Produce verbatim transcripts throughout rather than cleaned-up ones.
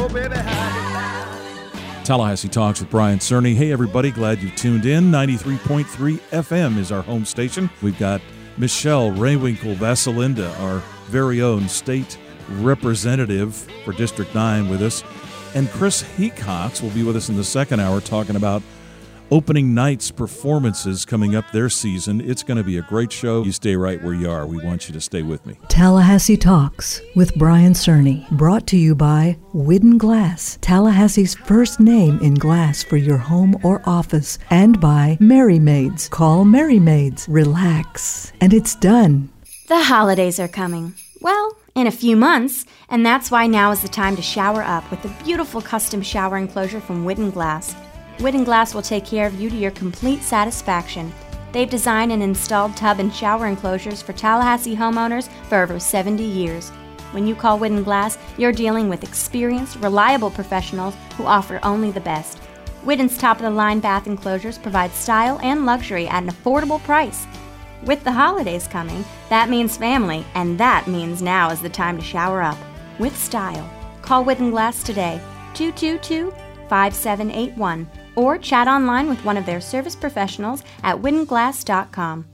Tallahassee Talks with Brian Cerny. Hey, everybody, glad you tuned in. ninety-three point three F M is our home station. We've got Michelle Raywinkle Vasalinda, our very own state representative for District nine, with us. And Chris Hecox will be with us in the second hour talking about opening night's performances coming up their season. It's going to be a great show. You stay right where you are. We want you to stay with me. Tallahassee Talks with Brian Cerny, brought to you by Widden Glass, Tallahassee's first name in glass for your home or office, and by Merry Maids. Call Merry Maids. Relax, and it's done. The holidays are coming. Well, in a few months, and that's why now is the time to shower up with the beautiful custom shower enclosure from Widden Glass. Widden Glass will take care of you to your complete satisfaction. They've designed and installed tub and shower enclosures for Tallahassee homeowners for over seventy years. When you call Widden Glass, you're dealing with experienced, reliable professionals who offer only the best. Widden's top-of-the-line bath enclosures provide style and luxury at an affordable price. With the holidays coming, that means family, and that means now is the time to shower up with style. Call Widden Glass today, two two two, five seven eight one. Or chat online with one of their service professionals at widden glass dot com.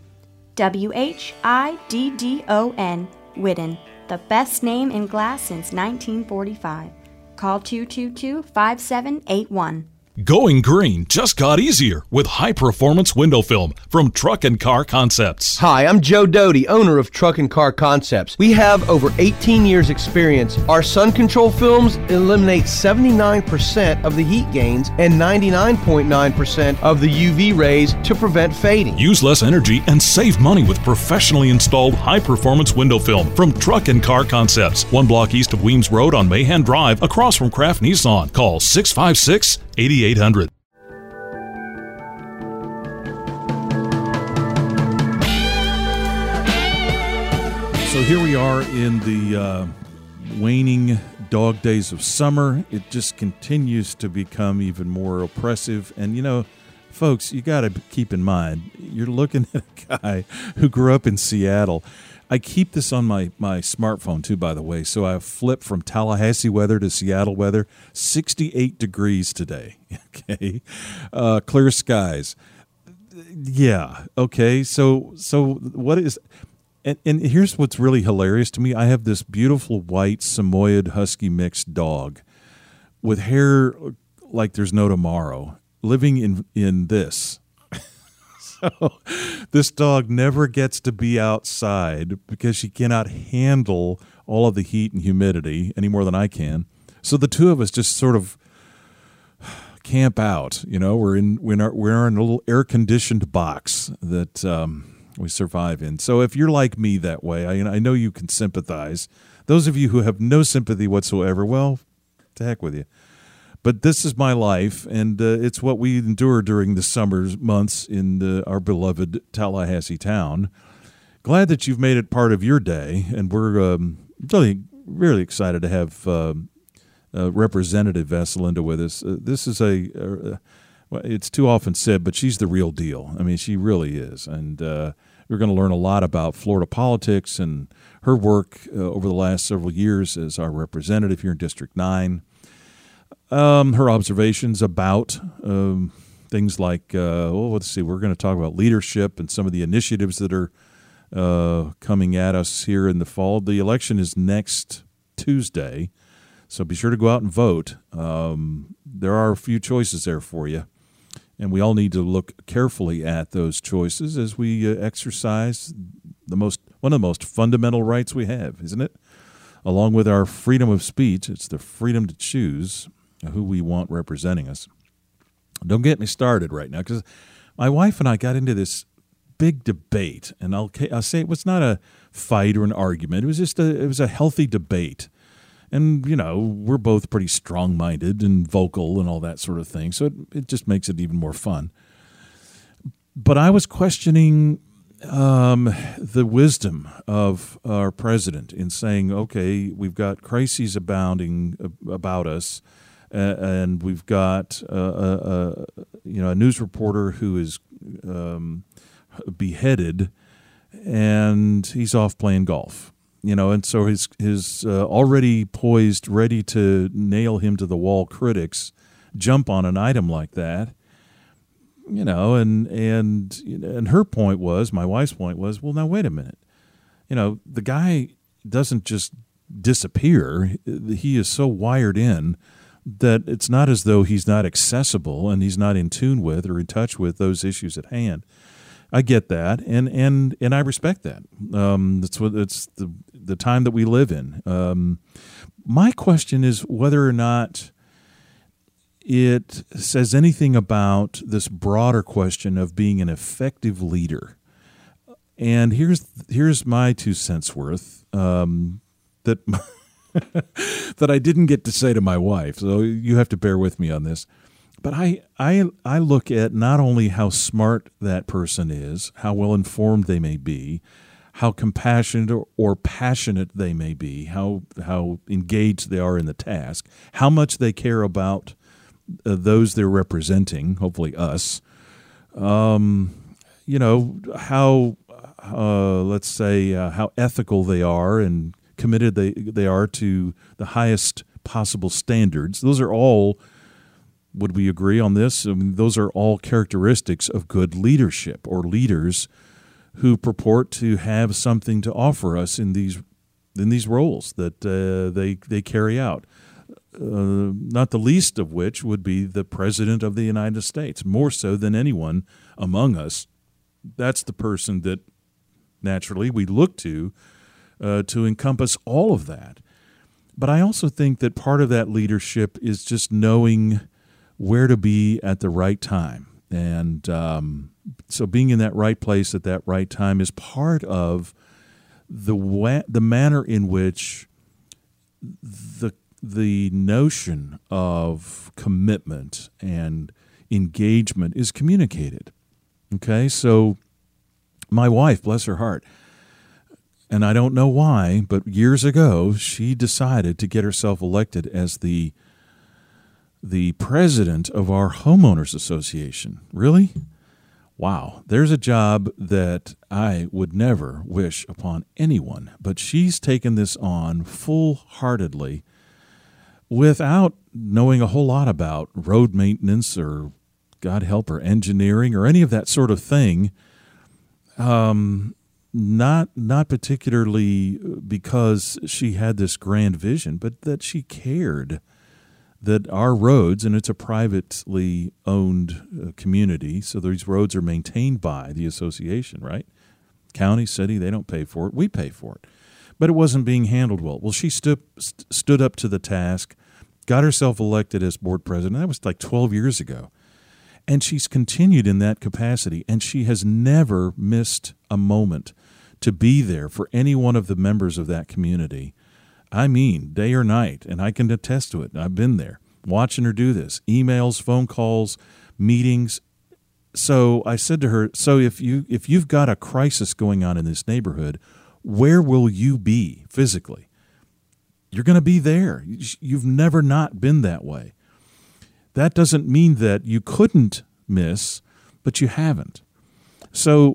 W H I D D O N, Widden, the best name in glass since nineteen forty-five. Call two two two, five seven eight one. Going green just got easier with high-performance window film from Truck and Car Concepts. Hi, I'm Joe Doty, owner of Truck and Car Concepts. We have over eighteen years experience. Our sun control films eliminate seventy-nine percent of the heat gains and ninety-nine point nine percent of the U V rays to prevent fading. Use less energy and save money with professionally installed high-performance window film from Truck and Car Concepts. One block east of Weems Road on Mahan Drive, across from Kraft Nissan. Call six five six, eight eight hundred. So here we are in the uh, waning dog days of summer. It just continues to become even more oppressive. And, you know, folks, you got to keep in mind, you're looking at a guy who grew up in Seattle. I keep this on my, my smartphone, too, by the way. So I flip from Tallahassee weather to Seattle weather. sixty-eight degrees today, okay? Uh, clear skies. Yeah, okay. So so what is... And, and here's what's really hilarious to me. I have this beautiful white Samoyed Husky mixed dog with hair like there's no tomorrow, living in, in this. So this dog never gets to be outside because she cannot handle all of the heat and humidity any more than I can. So the two of us just sort of camp out. You know, we're in we're in, our, we're in a little air conditioned box that um, we survive in. So if you're like me that way, I, I know you can sympathize. Those of you who have no sympathy whatsoever, well, to heck with you. But this is my life, and uh, it's what we endure during the summer months in the, our beloved Tallahassee town. Glad that you've made it part of your day, and we're um, really, really excited to have uh, uh, Representative Vasalinda with us. Uh, this is a, uh, well, it's too often said, but she's the real deal. I mean, she really is, and uh, we're going to learn a lot about Florida politics and her work uh, over the last several years as our representative here in District nine. Um, her observations about um, things like, uh, well, let's see, we're going to talk about leadership and some of the initiatives that are uh, coming at us here in the fall. The election is next Tuesday, so be sure to go out and vote. Um, there are a few choices there for you, and we all need to look carefully at those choices as we uh, exercise the most one of the most fundamental rights we have, isn't it? Along with our freedom of speech, it's the freedom to choose who we want representing us. Don't get me started right now, because my wife and I got into this big debate, and I'll, I'll say it was not a fight or an argument. It was just a it was a healthy debate, and you know we're both pretty strong-minded and vocal and all that sort of thing, so it, it just makes it even more fun. But I was questioning um, the wisdom of our president in saying, "Okay, we've got crises abounding about us." Uh, and we've got uh, a, a you know a news reporter who is um, beheaded, and he's off playing golf. You know, and so his his uh, already poised, ready to nail him to the wall critics jump on an item like that. You know, and and and her point was, my wife's point was, well, now wait a minute. You know, the guy doesn't just disappear. He is so wired in that it's not as though he's not accessible and he's not in tune with or in touch with those issues at hand. I get that, and and, and I respect that. Um, that's what it's the the time that we live in. Um, my question is whether or not it says anything about this broader question of being an effective leader. And here's here's my two cents worth um, that that I didn't get to say to my wife. So you have to bear with me on this. But I, I I look at not only how smart that person is, how well informed they may be, how compassionate or, or passionate they may be, how how engaged they are in the task, how much they care about uh, those they're representing, hopefully us. Um, you know, how uh, let's say uh, how ethical they are and committed they they are to the highest possible standards. Those are all. Would we agree on this? I mean, those are all characteristics of good leadership or leaders who purport to have something to offer us in these in these roles that uh, they they carry out. Uh, not the least of which would be the President of the United States, more so than anyone among us. That's the person that naturally we look to uh, to encompass all of that. But I also think that part of that leadership is just knowing where to be at the right time. And um, so being in that right place at that right time is part of the wa- the manner in which the the notion of commitment and engagement is communicated. Okay, so my wife, bless her heart, and I don't know why, but years ago she decided to get herself elected as the the president of our homeowners association. Really? Wow. There's a job that I would never wish upon anyone, but she's taken this on full-heartedly without knowing a whole lot about road maintenance or, God help her, engineering or any of that sort of thing. Um, not not particularly because she had this grand vision, but that she cared that our roads, and it's a privately owned uh, community, so these roads are maintained by the association, right? County, city, they don't pay for it. We pay for it. But it wasn't being handled well. Well, she stood, st- stood up to the task, got herself elected as board president. That was like twelve years ago. And she's continued in that capacity, and she has never missed a moment to be there for any one of the members of that community. I mean, day or night, and I can attest to it. I've been there, watching her do this, emails, phone calls, meetings. So I said to her, so if, you, if you've got a crisis going on in this neighborhood, where will you be physically? You're going to be there. You've never not been that way. That doesn't mean that you couldn't miss, but you haven't. So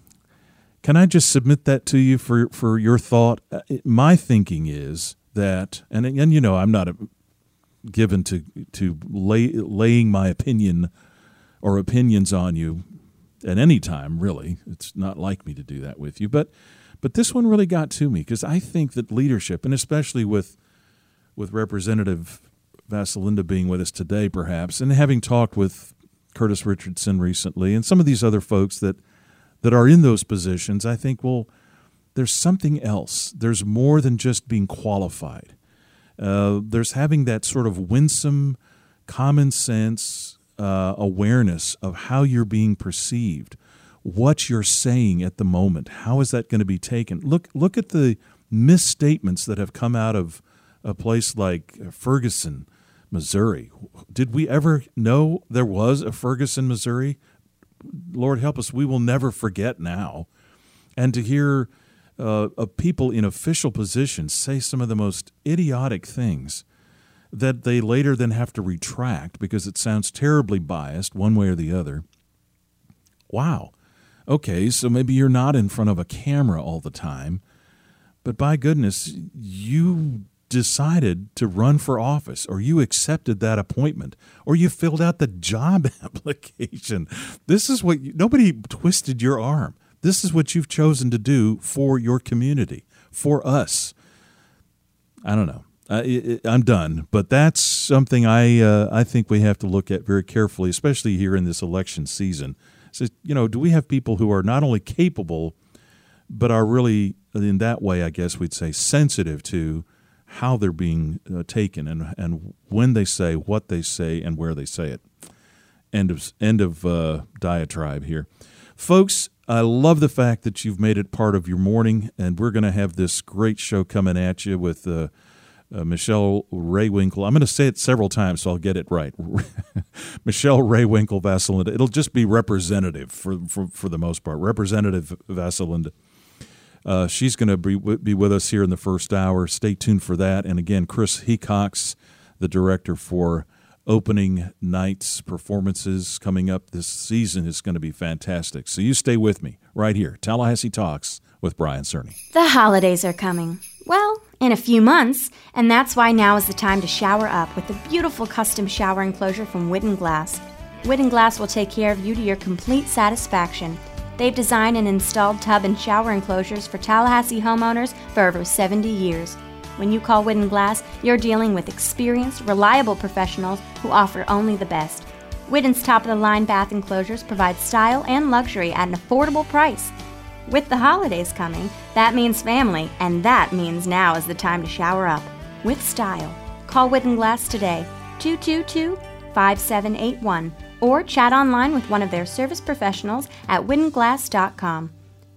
can I just submit that to you for, for your thought? My thinking is that, and, and you know, I'm not a, given to to lay, laying my opinion or opinions on you at any time, really. It's not like me to do that with you. But but this one really got to me because I think that leadership, and especially with with Representative Vasalinda being with us today, perhaps, and having talked with Curtis Richardson recently and some of these other folks that that are in those positions, I think, well, there's something else. There's more than just being qualified. Uh, there's having that sort of winsome, common sense uh, awareness of how you're being perceived, what you're saying at the moment. How is that going to be taken? Look, look at the misstatements that have come out of a place like Ferguson, Missouri. Did we ever know there was a Ferguson, Missouri? Lord help us, we will never forget now. And to hear uh, of people in official positions say some of the most idiotic things that they later then have to retract because it sounds terribly biased one way or the other. Wow. Okay, so maybe you're not in front of a camera all the time, but by goodness, you decided to run for office, or you accepted that appointment, or you filled out the job application. This is what you, nobody twisted your arm. This is what you've chosen to do for your community, for us. I don't know. Uh, it, I'm done, but that's something I uh, I think we have to look at very carefully, especially here in this election season. So, you know, do we have people who are not only capable, but are really, in that way, I guess we'd say, sensitive to how they're being uh, taken and and when they say, what they say, and where they say it. End of end of uh, diatribe here, folks. I love the fact that you've made it part of your morning, and we're going to have this great show coming at you with uh, uh, Michelle Raywinkle. I'm going to say it several times, so I'll get it right. Michelle Raywinkle Vasalinda. It'll just be representative for for, for the most part. Representative Vasalinda. Uh, she's going to be, be with us here in the first hour. Stay tuned for that. And again, Chris Hecox, the director for opening night's performances coming up this season, is going to be fantastic. So you stay with me right here. Tallahassee Talks with Brian Cerny. The holidays are coming. Well, in a few months, and that's why now is the time to shower up with the beautiful custom shower enclosure from Widden Glass. Widden Glass will take care of you to your complete satisfaction. They've designed and installed tub and shower enclosures for Tallahassee homeowners for over seventy years. When you call Widden Glass, you're dealing with experienced, reliable professionals who offer only the best. Widden's top-of-the-line bath enclosures provide style and luxury at an affordable price. With the holidays coming, that means family, and that means now is the time to shower up with style. Call Widden Glass today, two two two, five seven eight one, or chat online with one of their service professionals at widden glass dot com.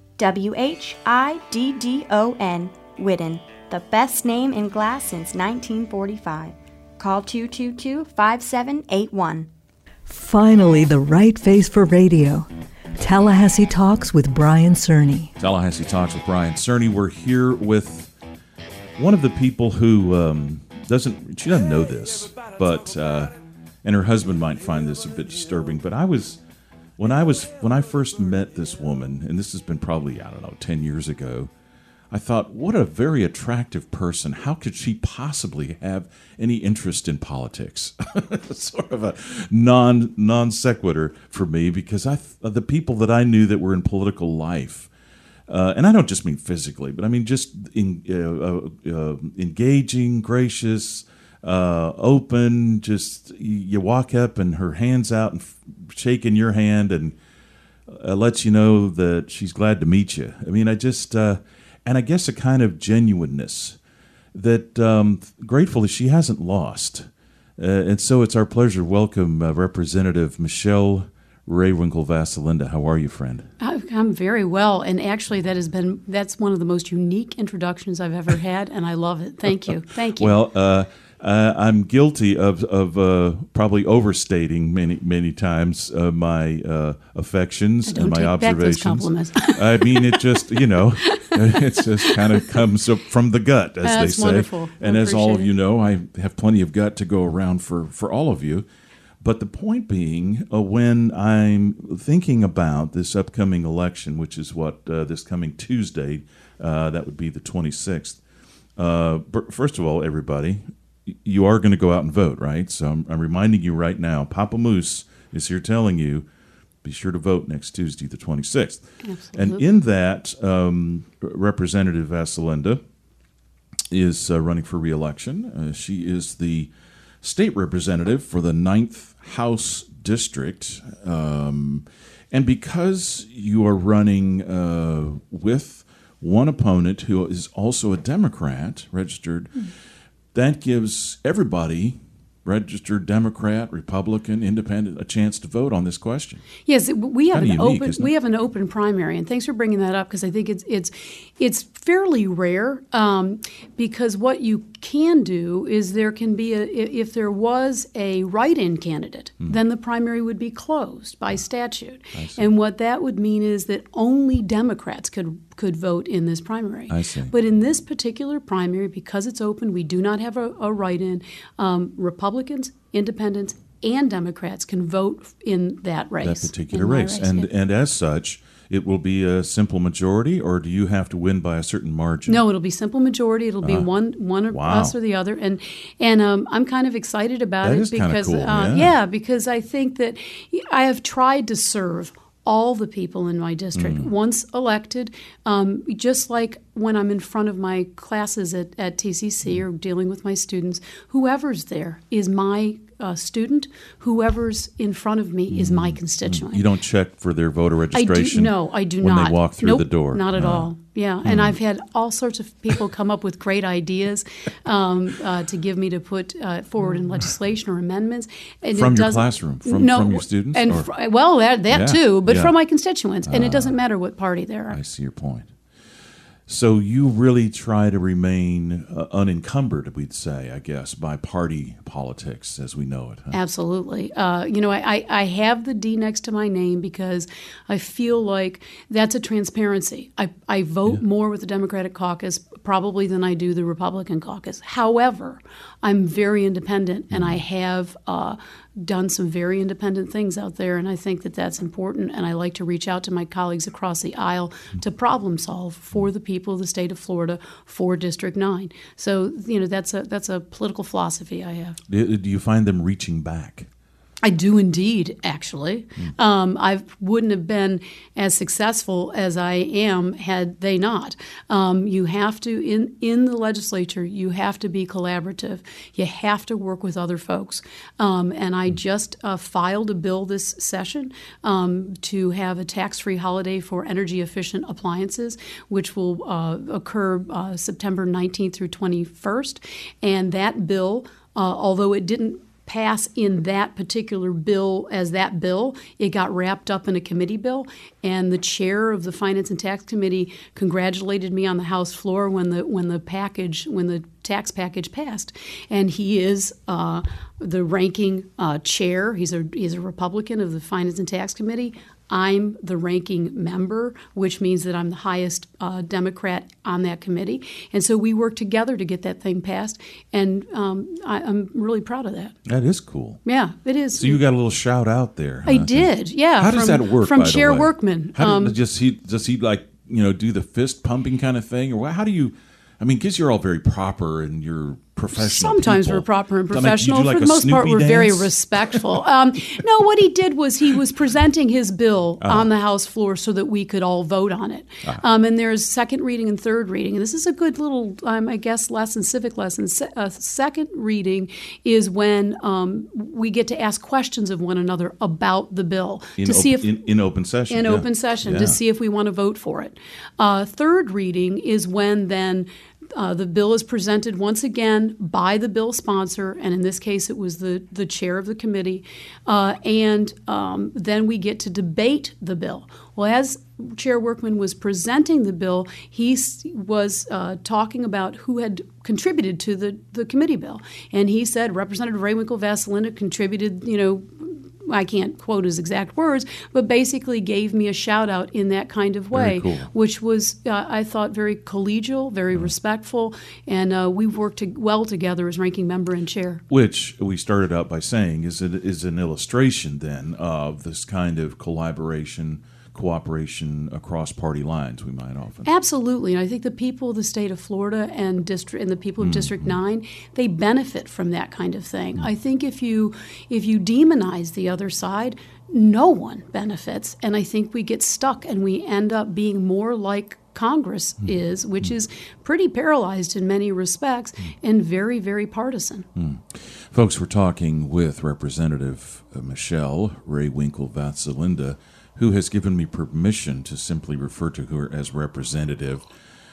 W H I D D O N, Widden, the best name in glass since nineteen forty-five. Call two two two, five seven eight one. Finally, the right face for radio. Tallahassee Talks with Brian Cerny. Tallahassee Talks with Brian Cerny. We're here with one of the people who um, doesn't, she doesn't know this, but, uh, and her husband might find this a bit disturbing, but I was, when I was, when I first met this woman, and this has been probably, I don't know, ten years ago, I thought, what a very attractive person. How could she possibly have any interest in politics? Sort of a non non sequitur for me, because I the people that I knew that were in political life, uh, and I don't just mean physically, but I mean just in, uh, uh, engaging, gracious, uh, open. Just you walk up and her hand's out and f- shaking your hand and uh, lets you know that she's glad to meet you. I mean, I just. Uh, And I guess a kind of genuineness that um, gratefully she hasn't lost. Uh, and so it's our pleasure to welcome uh, Representative Michelle Raywinkle Vasalinda. How are you, friend? I'm very well, and actually that has been that's one of the most unique introductions I've ever had, and I love it. Thank you. Thank you. Well, uh, uh, I'm guilty of of uh, probably overstating many many times uh, my uh, affections and my observations. Back those compliments. I mean, it just you know, it just kind of comes up from the gut, as That's they say. Wonderful. And I as all of it. you know, I have plenty of gut to go around for for all of you. But the point being, uh, when I'm thinking about this upcoming election, which is what uh, this coming Tuesday, uh, that would be the twenty-sixth. Uh, first of all, everybody, you are going to go out and vote, right? So I'm, I'm reminding you right now, Papa Moose is here telling you, be sure to vote next Tuesday, the twenty-sixth. Absolutely. And in that, um, Representative Vasalinda is uh, running for re-election. Uh, she is the state representative for the ninth House District. Um, and because you are running uh, with one opponent who is also a Democrat, registered, mm. that gives everybody, registered Democrat, Republican, Independent, a chance to vote on this question. Yes, we have Kinda an unique, open isn't it? we have an open primary, and thanks for bringing that up because I think it's it's it's fairly rare. Um, because what you can do is there can be a if there was a write-in candidate, mm. then the primary would be closed by statute, and what that would mean is that only Democrats could could vote in this primary. I see. But in this particular primary, because it's open, we do not have a, a write-in. Um, Republicans, Independents, and Democrats can vote in that race. That particular in my race. And yeah. and as such, it will be a simple majority, or do you have to win by a certain margin? No, it'll be simple majority. It'll be uh, one one of wow. us or the other, and and um, I'm kind of excited about that it is because cool. uh, yeah. yeah, because I think that I have tried to serve all the people in my district. Mm. Once elected, um, just like when I'm in front of my classes at, at T C C mm. or dealing with my students, whoever's there is my uh, student. Whoever's in front of me mm. is my constituent. You don't check for their voter registration? I do, no, I do when not. When they walk through nope, the door? Not at uh. all. Yeah, and mm. I've had all sorts of people come up with great ideas um, uh, to give me to put uh, forward in legislation or amendments. And from it your classroom, from, no, from your students? And or? fr- well, that, that yeah, too, but yeah. from my constituents. And uh, it doesn't matter what party they're at. I see your point. So you really try to remain uh, unencumbered, we'd say, I guess, by party politics as we know it. Huh? Absolutely. Uh, you know, I, I have the D next to my name because I feel like that's a transparency. I, I vote yeah. more with the Democratic caucus probably than I do the Republican caucus. However, I'm very independent, and I have uh, done some very independent things out there, and I think that that's important, and I like to reach out to my colleagues across the aisle to problem solve for the people of the state of Florida, for District nine. So, you know, that's a that's a political philosophy I have. Do you find them reaching back? I do indeed, actually. Mm. Um, I wouldn't have been as successful as I am had they not. Um, you have to, in, in the legislature, you have to be collaborative. You have to work with other folks. Um, and I just uh, filed a bill this session um, to have a tax-free holiday for energy-efficient appliances, which will uh, occur uh, September nineteenth through twenty-first. And that bill, uh, although it didn't pass in that particular bill as that bill, it got wrapped up in a committee bill, and the chair of the Finance and Tax Committee congratulated me on the House floor when the when the package when the tax package passed. And he is uh, the ranking uh, chair. He's a he's a Republican of the Finance and Tax Committee. I'm the ranking member, which means that I'm the highest uh, Democrat on that committee. And so we work together to get that thing passed, and um, I, I'm really proud of that. That is cool. Yeah, it is. So you got a little shout out there. Huh? I did, yeah. How from, does that work, From by Chair the way? Workman. How um, does, does he, does he like, you know, do the fist pumping kind of thing? Or how do you, I mean, because you're all very proper and you're professional Sometimes people. we're proper and I mean, professional. you do like For a the most Snoopy part, we're dance? very respectful. Um, no, what he did was he was presenting his bill uh, on the House floor so that we could all vote on it. Uh, um, and there's second reading and third reading. And this is a good little, um, I guess, lesson, civic lesson. Se- uh, second reading is when um, we get to ask questions of one another about the bill in to op- see if in, in open session. in yeah. open session yeah. to see if we want to vote for it. Uh, third reading is when then Uh, the bill is presented once again by the bill sponsor, and in this case it was the, the chair of the committee, uh, and um, then we get to debate the bill. Well, as Chair Workman was presenting the bill, he s- was uh, talking about who had contributed to the, the committee bill, and he said Representative Raywinkle Vasalinda contributed, you know, I can't quote his exact words, but basically gave me a shout out in that kind of way, cool. which was, uh, I thought, very collegial, very mm. respectful, and uh, we've worked to- well together as ranking member and chair. Which we started out by saying is it is an illustration then of this kind of collaboration, cooperation across party lines, we might often. Absolutely, and I think the people of the state of Florida and district and the people of mm-hmm. District nine, they benefit from that kind of thing. Mm-hmm. I think if you if you demonize the other side, no one benefits, and I think we get stuck and we end up being more like Congress mm. is, which mm. is pretty paralyzed in many respects mm. and very, very partisan. Mm. Folks, we're talking with Representative Michelle Raywinkle Vasalinda, who has given me permission to simply refer to her as representative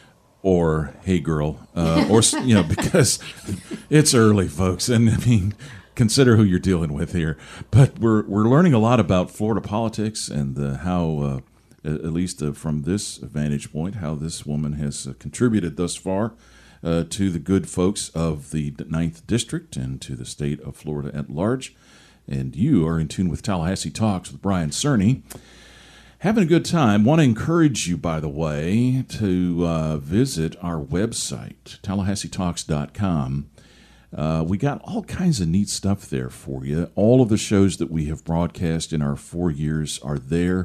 or hey girl, uh, or, you know, because it's early, folks. And I mean, consider who you're dealing with here. But we're we're learning a lot about Florida politics and uh, how, uh, at least uh, from this vantage point, how this woman has uh, contributed thus far uh, to the good folks of the ninth District and to the state of Florida at large. And you are in tune with Tallahassee Talks with Brian Cerny. Having a good time. Want to encourage you, by the way, to uh, visit our website, tallahassee talks dot com. Uh, we got all kinds of neat stuff there for you. All of the shows that we have broadcast in our four years are there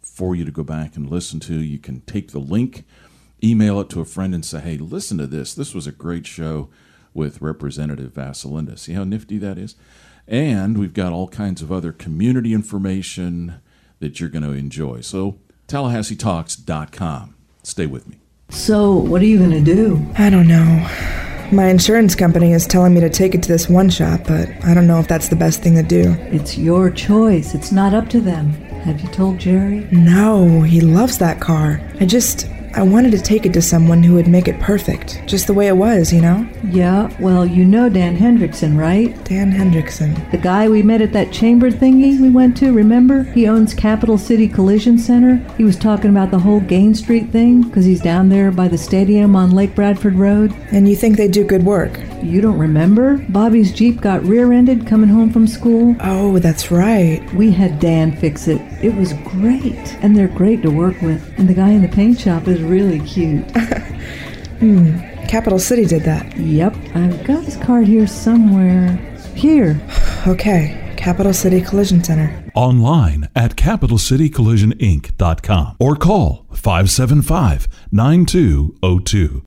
for you to go back and listen to. You can take the link, email it to a friend, and say, hey, listen to this. This was a great show with Representative Vasilinda. See how nifty that is? And we've got all kinds of other community information that you're going to enjoy. So Tallahassee Talks dot com. Stay with me. So, what are you going to do? I don't know. My insurance company is telling me to take it to this one shop, but I don't know if that's the best thing to do. It's your choice. It's not up to them. Have you told Jerry? No, he loves that car. I just... I wanted to take it to someone who would make it perfect, just the way it was, you know? Yeah, well, you know Dan Hendrickson, right? Dan Hendrickson. The guy we met at that chamber thingy we went to, remember? He owns Capital City Collision Center. He was talking about the whole Gain Street thing, because he's down there by the stadium on Lake Bradford Road. And you think they do good work? You don't remember? Bobby's Jeep got rear-ended coming home from school. Oh, that's right. We had Dan fix it. It was great. And they're great to work with. And the guy in the paint shop is really cute. hmm. Capital City did that. Yep. I've got his card here somewhere. Here. Okay. Capital City Collision Center. Online at capital city collision inc dot com or call five seven five, nine two zero two.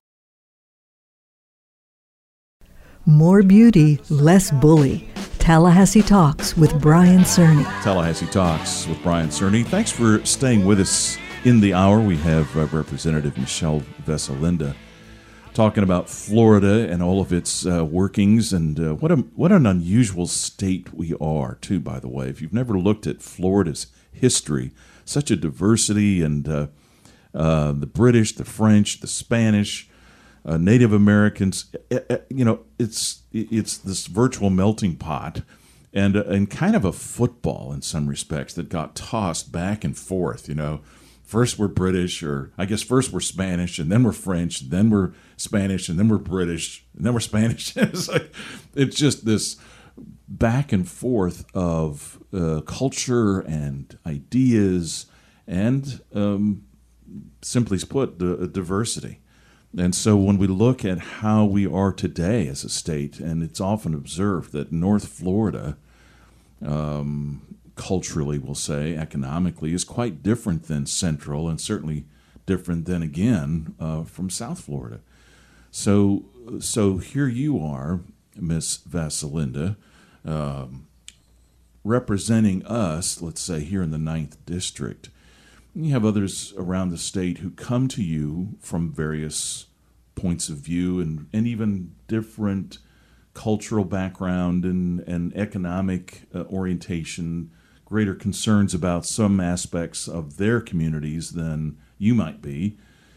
More beauty, less bully. Tallahassee Talks with Brian Cerny. Tallahassee Talks with Brian Cerny. Thanks for staying with us in the hour. We have uh, Representative Michelle Vasilinda talking about Florida and all of its uh, workings, and uh, what a what an unusual state we are, too, by the way. If you've never looked at Florida's history, such a diversity, and uh, uh, the British, the French, the Spanish, Uh, Native Americans, uh, you know, it's it's this virtual melting pot, and uh, and kind of a football in some respects that got tossed back and forth. You know, first we're British, or I guess first we're Spanish, and then we're French, and then we're Spanish, and then we're British, and then we're Spanish. It's like it's just this back and forth of uh, culture and ideas, and um, simply put, the diversity. And so when we look at how we are today as a state, and it's often observed that North Florida, um, culturally, we'll say, economically, is quite different than Central, and certainly different than, again, uh, from South Florida. So so here you are, Miss Vasilinda, um, representing us, let's say, here in the ninth District. You have others around the state who come to you from various points of view, and, and even different cultural background and, and economic uh, orientation, greater concerns about some aspects of their communities than you might be.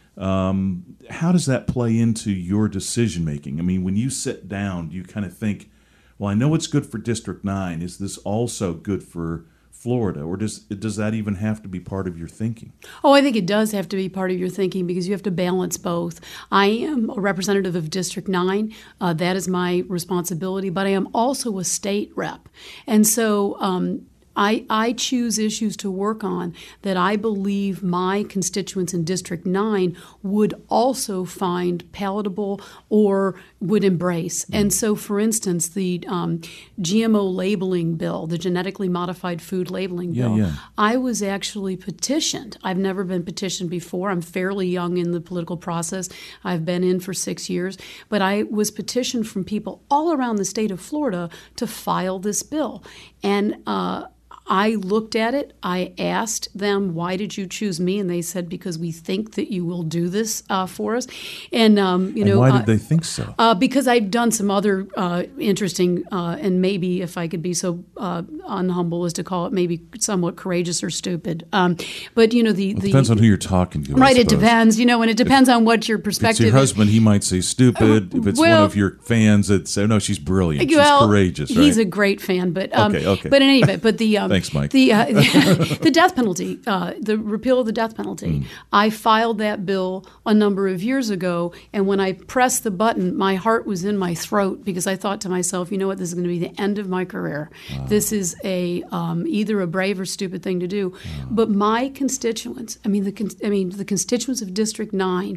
Um, how does that play into your decision making? I mean, when you sit down, do you kind of think, well, I know it's good for District nine. Is this also good for Florida, or does does that even have to be part of your thinking? Oh, I think it does have to be part of your thinking, because you have to balance both. I am a representative of District nine. Uh, that is my responsibility, but I am also a state rep. And so um, I, I choose issues to work on that I believe my constituents in District nine would also find palatable or would embrace. Mm-hmm. And so, for instance, the um, G M O labeling bill, the genetically modified food labeling yeah, bill, yeah. I was actually petitioned. I've never been petitioned before. I'm fairly young in the political process. I've been in for six years. But I was petitioned from people all around the state of Florida to file this bill. And uh, I looked at it. I asked them, why did you choose me? And they said, because we think that you will do this uh, for us. And, um, you and know, why uh, did they think so? Uh, because I've done some other uh, interesting, uh, and maybe if I could be so uh, unhumble as to call it, maybe somewhat courageous or stupid. Um, but, you know, the... Well, it the depends on who you're talking to. Right, it depends, you know, and it depends if, on what your perspective is. If it's your husband, he might say stupid. Uh, if it's well, one of your fans that say, no, she's brilliant, well, she's courageous, right? He's a great fan, but... Um, okay, okay. But in any event, but the... Um, Thanks, Mike. The, uh, the death penalty, uh, the repeal of the death penalty. Mm. I filed that bill a number of years ago, and when I pressed the button, my heart was in my throat, because I thought to myself, you know what, this is going to be the end of my career. Wow. This is a um, either a brave or stupid thing to do. Wow. But my constituents, I mean, the I mean, the constituents of District nine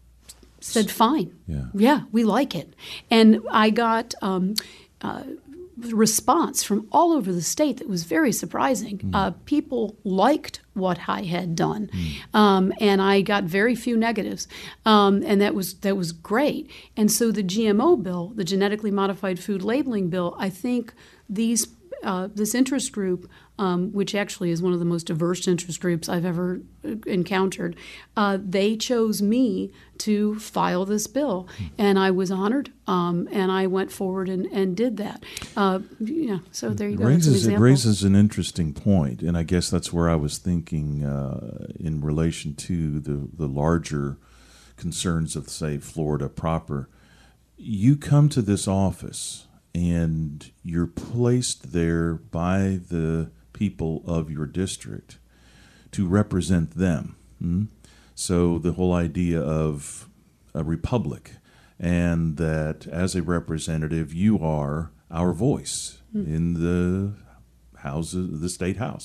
said, fine. Yeah, yeah we like it. And I got... Um, uh, response from all over the state that was very surprising. Mm. Uh, people liked what I had done, mm. um, and I got very few negatives, um, and that was that was great. And so the G M O bill, the genetically modified food labeling bill, I think these uh, this interest group, um, which actually is one of the most diverse interest groups I've ever encountered, uh, they chose me to file this bill, and I was honored, um, and I went forward and, and did that. Uh, yeah, so there you it go. Raises, it raises an interesting point, and I guess that's where I was thinking uh, in relation to the, the larger concerns of, say, Florida proper. You come to this office, and you're placed there by the people of your district to represent them. Hmm? So the whole idea of a republic, and that as a representative, you are our voice mm. in the house, the state house.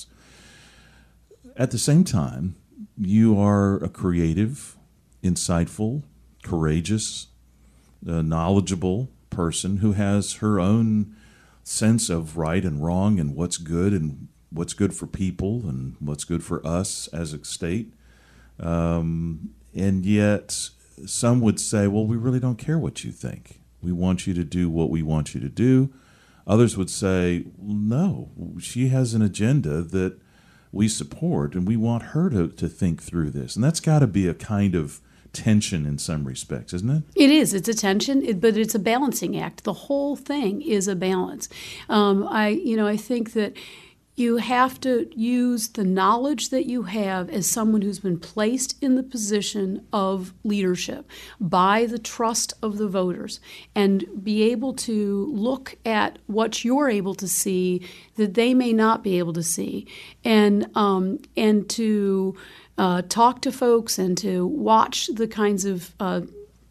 At the same time, you are a creative, insightful, courageous, uh, knowledgeable person who has her own sense of right and wrong and what's good and what's good for people and what's good for us as a state. Um, and yet some would say, well, we really don't care what you think. We want you to do what we want you to do. Others would say, no, she has an agenda that we support, and we want her to, to think through this. And that's got to be a kind of tension in some respects, isn't it? It is. It's a tension, it, but it's a balancing act. The whole thing is a balance. Um, I, you know, I think that you have to use the knowledge that you have as someone who's been placed in the position of leadership by the trust of the voters, and be able to look at what you're able to see that they may not be able to see, and um, and to uh, talk to folks and to watch the kinds of uh,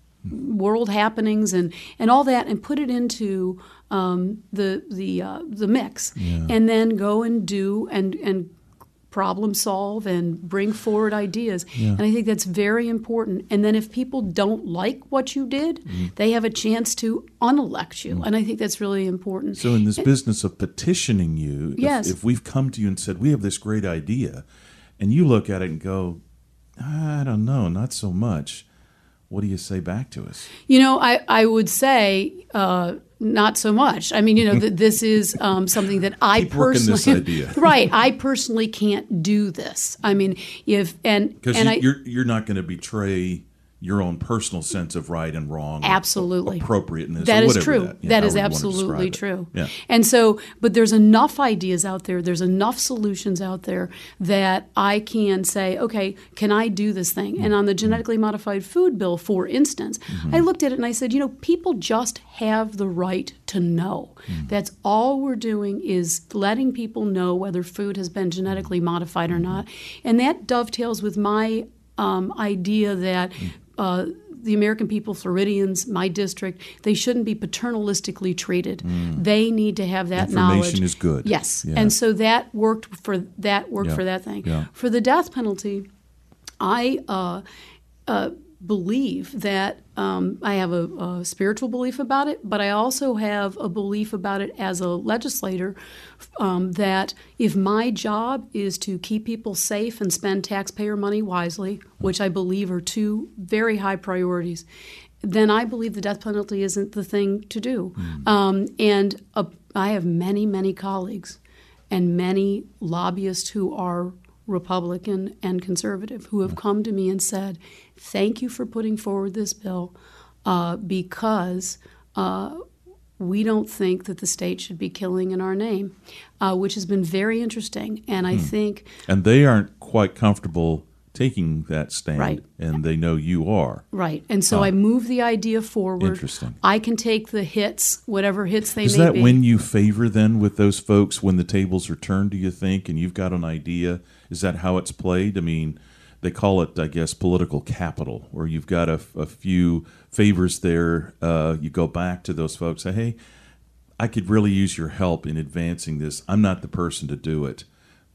world happenings and, and all that, and put it into um, the the uh, the mix, yeah. and then go and do and and problem solve and bring forward ideas. Yeah. And I think that's very important. And then if people don't like what you did, mm. they have a chance to unelect you. Mm. And I think that's really important. So in this and, business of petitioning you, yes. if, if we've come to you and said, we have this great idea, and you look at it and go, I don't know, not so much. What do you say back to us? You know, I, I would say uh, not so much. I mean, you know, that this is um, something that I Keep personally working this idea. right. I personally can't do this. I mean, if and because and you, I, you're you're not going to betray your own personal sense of right and wrong, absolutely, appropriateness. That or is true. That, you that know, is absolutely true. Yeah. And so, but there's enough ideas out there. There's enough solutions out there that I can say, okay, can I do this thing? Mm-hmm. And on the genetically modified food bill, for instance, mm-hmm. I looked at it and I said, you know, people just have the right to know. Mm-hmm. That's all we're doing is letting people know whether food has been genetically modified or not. And that dovetails with my um, idea that Uh, the American people, Floridians, my district, they shouldn't be paternalistically treated. Mm. They need to have that Information knowledge. Information is good. Yes, yeah. and so that worked for that worked yeah. for that thing. Yeah. For the death penalty, I uh, uh, believe that um, I have a, a spiritual belief about it, but I also have a belief about it as a legislator, um, that if my job is to keep people safe and spend taxpayer money wisely, which I believe are two very high priorities, then I believe the death penalty isn't the thing to do. Mm. Um, and uh, I have many, many colleagues and many lobbyists who are Republican and conservative who have come to me and said, thank you for putting forward this bill uh, because uh, we don't think that the state should be killing in our name, uh, which has been very interesting. And I hmm. think... And they aren't quite comfortable taking that stand, right. and they know you are. Right. And so uh, I move the idea forward. Interesting. I can take the hits, whatever hits they Does may that be. win you favor then with those folks when the tables are turned, do you think, and you've got an idea? Is that how it's played? I mean, they call it, I guess, political capital, where you've got a, a few favors there. Uh, you go back to those folks, say, hey, I could really use your help in advancing this. I'm not the person to do it,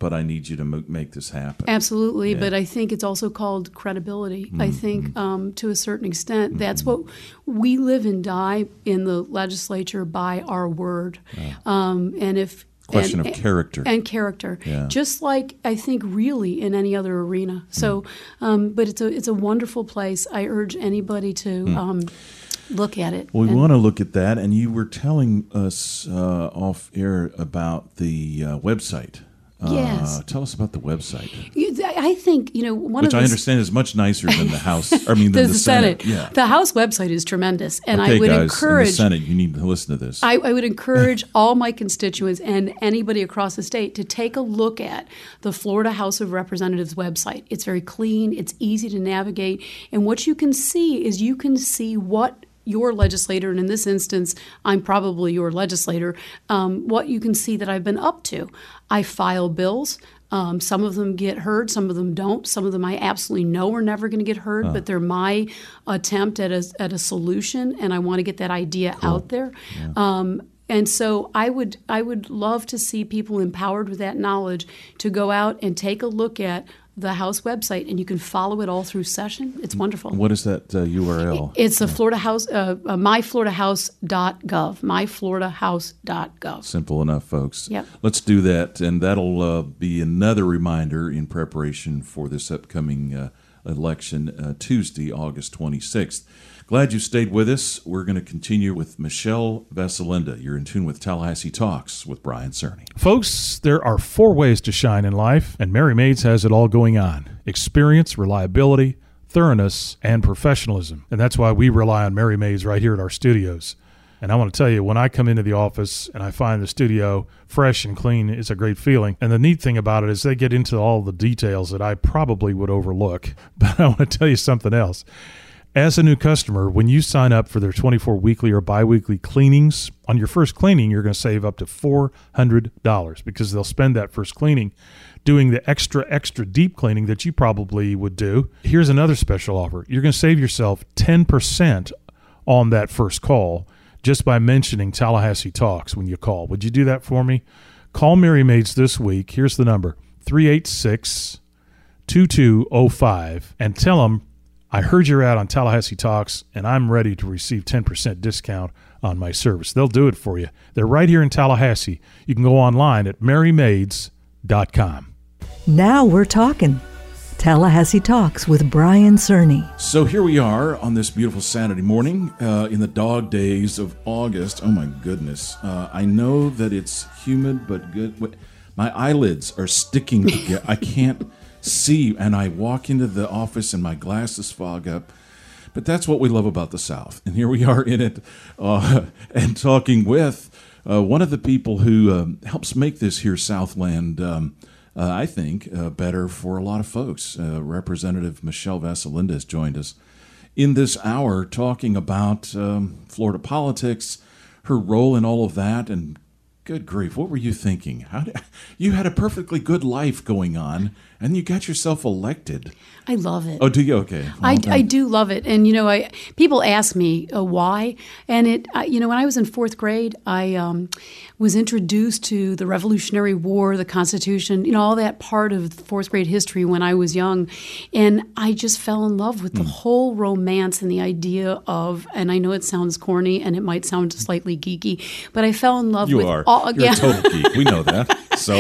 but I need you to m- make this happen. Absolutely, Yeah. but I think it's also called credibility. Mm-hmm. I think um, to a certain extent, that's what we live and die in the legislature by our word. Yeah. Um, and if Question and, of character. And character. Yeah. Just like I think really in any other arena. So, um, but it's a it's a wonderful place. I urge anybody to um, look at it. Well, we And- want to look at that, and you were telling us uh, off air about the uh, website. Uh, Yes. Tell us about the website, You- I think, you know, one which of I the understand is much nicer than the House. I mean, than the, the Senate. Yeah. The House website is tremendous, and okay, I would guys, encourage in the Senate, you need to listen to this. I, I would encourage all my constituents and anybody across the state to take a look at the Florida House of Representatives website. It's very clean, it's easy to navigate, and what you can see is you can see what your legislator, and in this instance, I'm probably your legislator, um, what you can see that I've been up to. I file bills. Um, some of them get heard, some of them don't. Some of them I absolutely know are never going to get heard, Huh. but they're my attempt at a, at a solution, and I want to get that idea Cool. out there. Yeah. Um, and so I would I would love to see people empowered with that knowledge to go out and take a look at the House website, and you can follow it all through session. It's wonderful. What is that uh, U R L? It's a Florida House, uh, uh, my florida house dot gov, my florida house dot gov. Simple enough, folks. Yep. Let's do that, and that'll uh, be another reminder in preparation for this upcoming uh, election, uh, Tuesday, August twenty-sixth. Glad you stayed with us. We're going to continue with Michelle Vasalinda. You're in tune with Tallahassee Talks with Brian Cerny. Folks, there are four ways to shine in life, and Mary Maids has it all going on. Experience, reliability, thoroughness, and professionalism. And that's why we rely on Mary Maids right here at our studios. And I want to tell you, when I come into the office and I find the studio fresh and clean, it's a great feeling. And the neat thing about it is they get into all the details that I probably would overlook. But I want to tell you something else. As a new customer, when you sign up for their twenty-four weekly or biweekly cleanings, on your first cleaning, you're going to save up to four hundred dollars because they'll spend that first cleaning doing the extra, extra deep cleaning that you probably would do. Here's another special offer. You're going to save yourself ten percent on that first call just by mentioning Tallahassee Talks when you call. Would you do that for me? Call Mary Maids this week. Here's the number, three eight six, two two zero five, and tell them, I heard you're out on Tallahassee Talks, and I'm ready to receive ten percent discount on my service. They'll do it for you. They're right here in Tallahassee. You can go online at mary maids dot com. Now we're talking. Tallahassee Talks with Brian Cerny. So here we are on this beautiful Saturday morning uh, in the dog days of August. Oh, my goodness. Uh, I know that it's humid, but good. Wait, my eyelids are sticking together. I can't see, and I walk into the office and my glasses fog up. But that's what we love about the South. And here we are in it uh, and talking with uh, one of the people who um, helps make this here Southland, um, uh, I think, uh, better for a lot of folks. Uh, Representative Michelle Vasalinda has joined us in this hour talking about um, Florida politics, her role in all of that, and good grief, what were you thinking? How did, you had a perfectly good life going on, and you got yourself elected. I love it. Oh, do you? Okay. Well, I, then- I do love it, and you know, I people ask me uh, why, and it, I, you know, when I was in fourth grade, I um, was introduced to the Revolutionary War, the Constitution, you know, all that part of fourth grade history when I was young, and I just fell in love with the Hmm. whole romance and the idea of, and I know it sounds corny and it might sound slightly geeky, but I fell in love You with are. all. You're yeah. a total geek. We know that. So,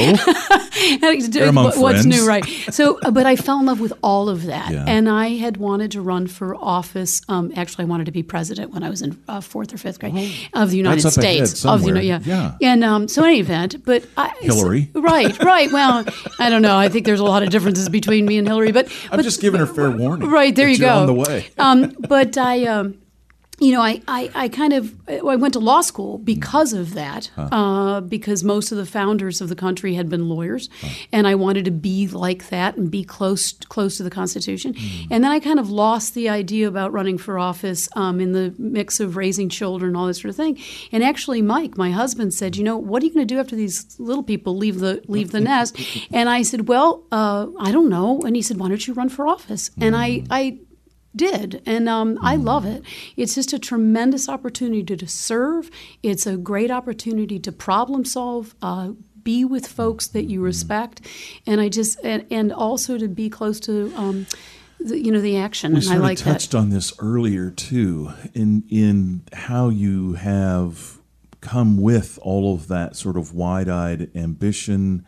You're among What's friends. new, right? So, uh, but I fell in love with all of that, Yeah. and I had wanted to run for office. Um, actually, I wanted to be president when I was in uh, fourth or fifth grade of the United That's up ahead States. Of the, somewhere. yeah, Yeah. And um, so, in any event, but I, Hillary. so- right, right. Well, I don't know. I think there's a lot of differences between me and Hillary, but I'm but, just giving her fair warning. Right, there that you you're go. on the way. um, but I, um, you know, I, I, I kind of I went to law school because of that, uh, because most of the founders of the country had been lawyers, and I wanted to be like that and be close close to the Constitution. And then I kind of lost the idea about running for office um, in the mix of raising children, all this sort of thing. And actually, Mike, my husband, said, "You know, what are you going to do after these little people leave the leave the nest?" And I said, "Well, uh, I don't know." And he said, "Why don't you run for office?" And I I. did and um, I love it. It's just a tremendous opportunity to, to serve. It's a great opportunity to problem solve, uh, be with folks that you respect, and I just and, and also to be close to um, the, you know the action. We and sort I like of touched that. on this earlier too, in in how you have come with all of that sort of wide-eyed ambition,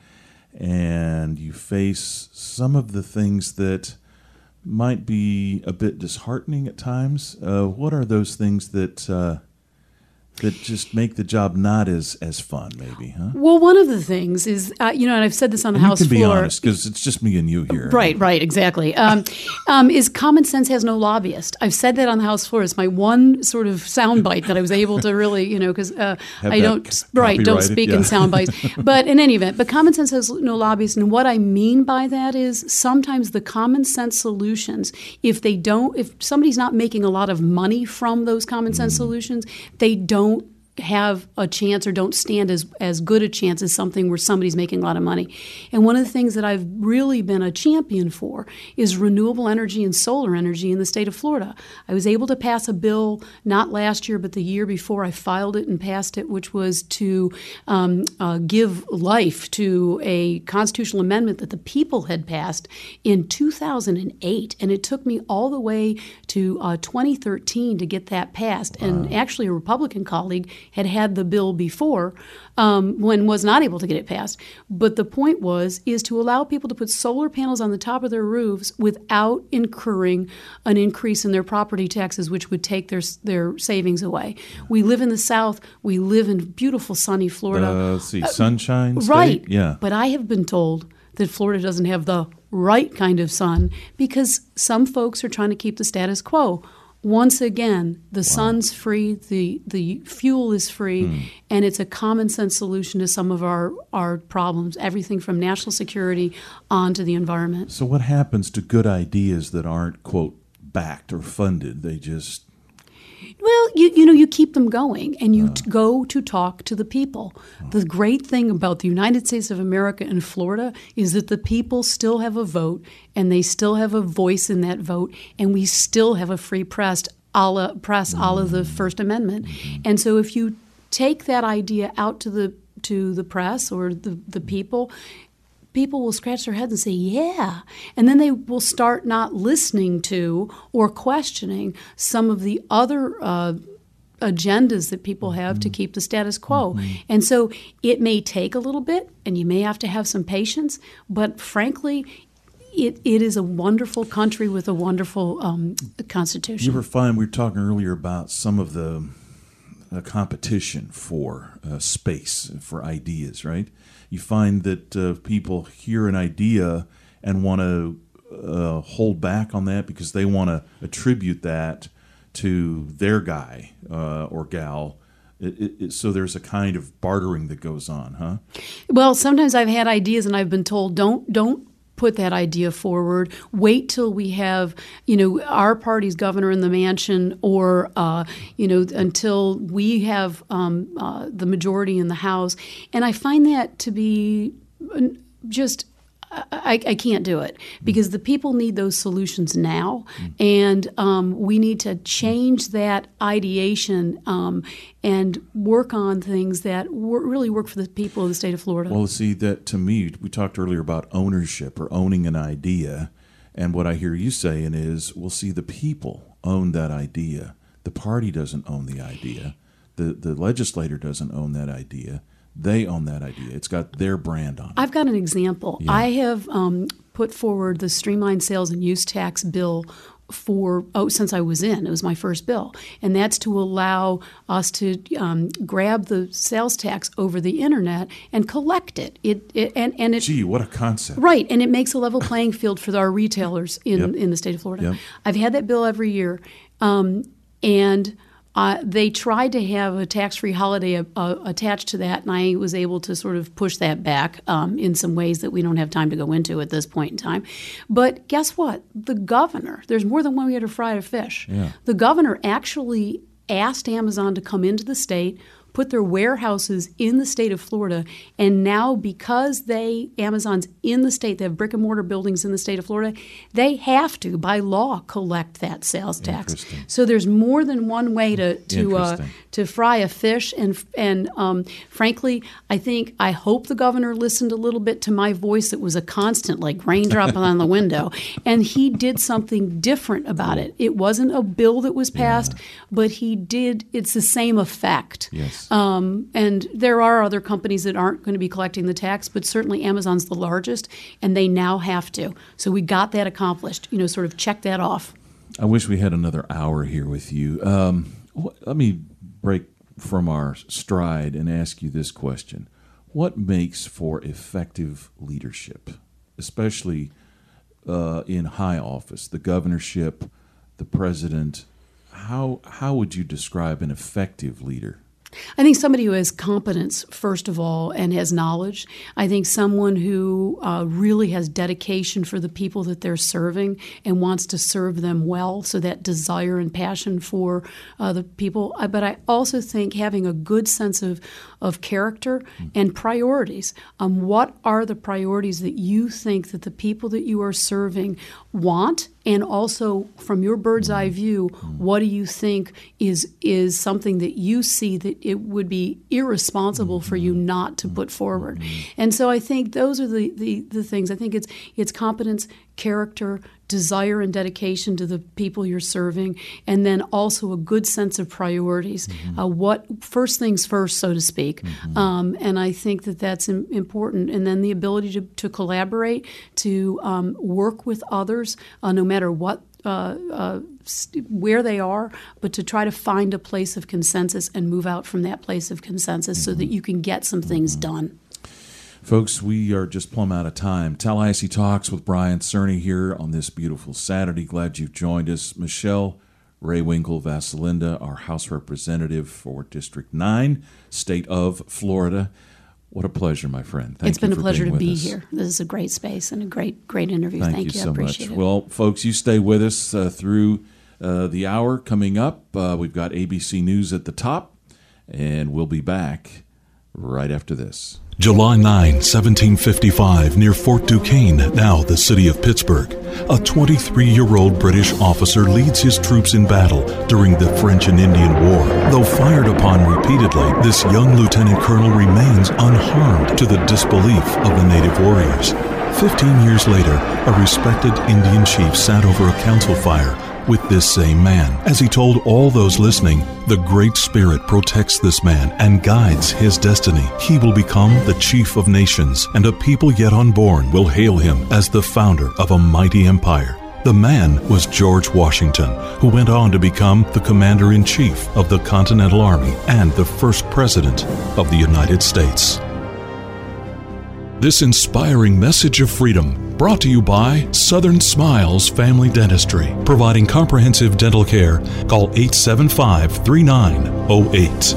and you face some of the things that might be a bit disheartening at times. Uh, what are those things that uh, that just make the job not as, as fun, maybe, huh? Well, one of the things is, uh, you know, and I've said this on the And House you can floor. be honest, because it's just me and you here. Right, right, exactly. Um, um, is common sense has no lobbyist. I've said that on the House floor. It's my one sort of soundbite that I was able to really, you know, because uh, Have I that don't, c- right, don't copyrighted, speak yeah. in sound bites. But in any event, but common sense has no lobbyist. And what I mean by that is sometimes the common sense solutions, if they don't, if somebody's not making a lot of money from those common sense Mm. solutions, they don't have a chance or don't stand as as good a chance as something where somebody's making a lot of money. And one of the things that I've really been a champion for is renewable energy and solar energy in the state of Florida. I was able to pass a bill not last year but the year before I filed it and passed it, which was to um, uh, give life to a constitutional amendment that the people had passed in two thousand eight. And it took me all the way to uh, twenty thirteen to get that passed. Wow. And actually a Republican colleague had had the bill before um, when was not able to get it passed. But the point was is to allow people to put solar panels on the top of their roofs without incurring an increase in their property taxes, which would take their their savings away. We live in the South. We live in beautiful, sunny Florida. Uh, let's see, sunshine state? Right. Yeah. But I have been told that Florida doesn't have the right kind of sun because some folks are trying to keep the status quo. Once again, the wow. sun's free, the, the fuel is free, hmm. and it's a common sense solution to some of our, our problems, everything from national security on to the environment. So what happens to good ideas that aren't, quote, backed or funded? They just... Well, you you know, you keep them going, and you uh, t- go to talk to the people. Uh, the great thing about the United States of America and Florida is that the people still have a vote, and they still have a voice in that vote, and we still have a free press, a la, press, mm-hmm. a la the First Amendment. Mm-hmm. And so if you take that idea out to the to the press or the, the people, people will scratch their heads and say, yeah. And then they will start not listening to or questioning some of the other uh, agendas that people have mm-hmm. to keep the status quo. Mm-hmm. And so it may take a little bit, and you may have to have some patience, but frankly, it, it is a wonderful country with a wonderful um, constitution. You were fine. We were talking earlier about some of the uh, competition for uh, space, for ideas, right? You find that uh, people hear an idea and want to uh, hold back on that because they want to attribute that to their guy uh, or gal. It, it, it, so there's a kind of bartering that goes on, huh? Well, sometimes I've had ideas and I've been told, don't don't put that idea forward. Wait till we have, you know, our party's governor in the mansion, or, uh, you know, until we have um, uh, the majority in the House. And I find that to be just, I, I can't do it because the people need those solutions now. And um, we need to change that ideation um, and work on things that wor- really work for the people of the state of Florida. Well, see, that to me, we talked earlier about ownership or owning an idea. And what I hear you saying is, well, see, the people own that idea. The party doesn't own the idea. The, the legislator doesn't own that idea. They own that idea. It's got their brand on it. I've got an example. Yeah. I have um, put forward the Streamlined Sales and Use Tax bill for, oh, since I was in. It was my first bill. And that's to allow us to um, grab the sales tax over the internet and collect it. It, it and, and it, Gee, what a concept. Right. And it makes a level playing field for our retailers in, yep. in the state of Florida. Yep. I've had that bill every year. Um, and Uh, they tried to have a tax-free holiday uh, attached to that, and I was able to sort of push that back um, in some ways that we don't have time to go into at this point in time. But guess what? The governor, there's more than one way to fry a fish. Yeah. The governor actually asked Amazon to come into the state, put their warehouses in the state of Florida, and now because they, Amazon's in the state, they have brick and mortar buildings in the state of Florida, they have to, by law, collect that sales tax. So there's more than one way to to uh, to fry a fish, and and um, frankly, I think I hope the governor listened a little bit to my voice. It was a constant like raindrop on the window, and he did something different about it. It wasn't a bill that was passed, yeah. but he did. It's the same effect. Yes. Um, and there are other companies that aren't going to be collecting the tax, but certainly Amazon's the largest, and they now have to. So we got that accomplished. You know, sort of check that off. I wish we had another hour here with you. Um, let me break from our stride and ask you this question. What makes for effective leadership, especially uh, in high office, the governorship, the president? How, how would you describe an effective leader? I think somebody who has competence, first of all, and has knowledge. I think someone who uh, really has dedication for the people that they're serving and wants to serve them well, so that desire and passion for uh, the people. But I also think having a good sense of, of character and priorities. Um, what are the priorities that you think that the people that you are serving want? And also, from your bird's eye view, what do you think is is something that you see that it would be irresponsible for you not to put forward? And so I think those are the, the, the things. I think it's it's competence, character, desire and dedication to the people you're serving, and then also a good sense of priorities. Mm-hmm. Uh, what first things first, so to speak. Mm-hmm. Um, and I think that that's im- important. And then the ability to, to collaborate, to um, work with others, uh, no matter what Uh, uh, where they are, but to try to find a place of consensus and move out from that place of consensus mm-hmm. so that you can get some things mm-hmm. done. Folks, we are just plumb out of time. Tallahassee Talks with Brian Cerny here on this beautiful Saturday. Glad you've joined us. Michelle Raywinkle Vasalinda, our House Representative for District nine, State of Florida. What a pleasure, my friend. Thank it's been you a pleasure to be us. here. This is a great space and a great, great interview. Thank, Thank you, you. so I appreciate much. it. Well, folks, you stay with us uh, through uh, the hour coming up. Uh, we've got A B C News at the top, and we'll be back right after this. July ninth, seventeen fifty-five, near Fort Duquesne, now the city of Pittsburgh. A twenty-three-year-old British officer leads his troops in battle during the French and Indian War. Though fired upon repeatedly, this young lieutenant colonel remains unharmed to the disbelief of the native warriors. Fifteen years later, a respected Indian chief sat over a council fire with this same man. As he told all those listening, the Great Spirit protects this man and guides his destiny. He will become the chief of nations, and a people yet unborn will hail him as the founder of a mighty empire. The man was George Washington, who went on to become the commander-in-chief of the Continental Army and the first president of the United States. This inspiring message of freedom brought to you by Southern Smiles Family Dentistry, providing comprehensive dental care. Call eight seven five, three nine zero eight.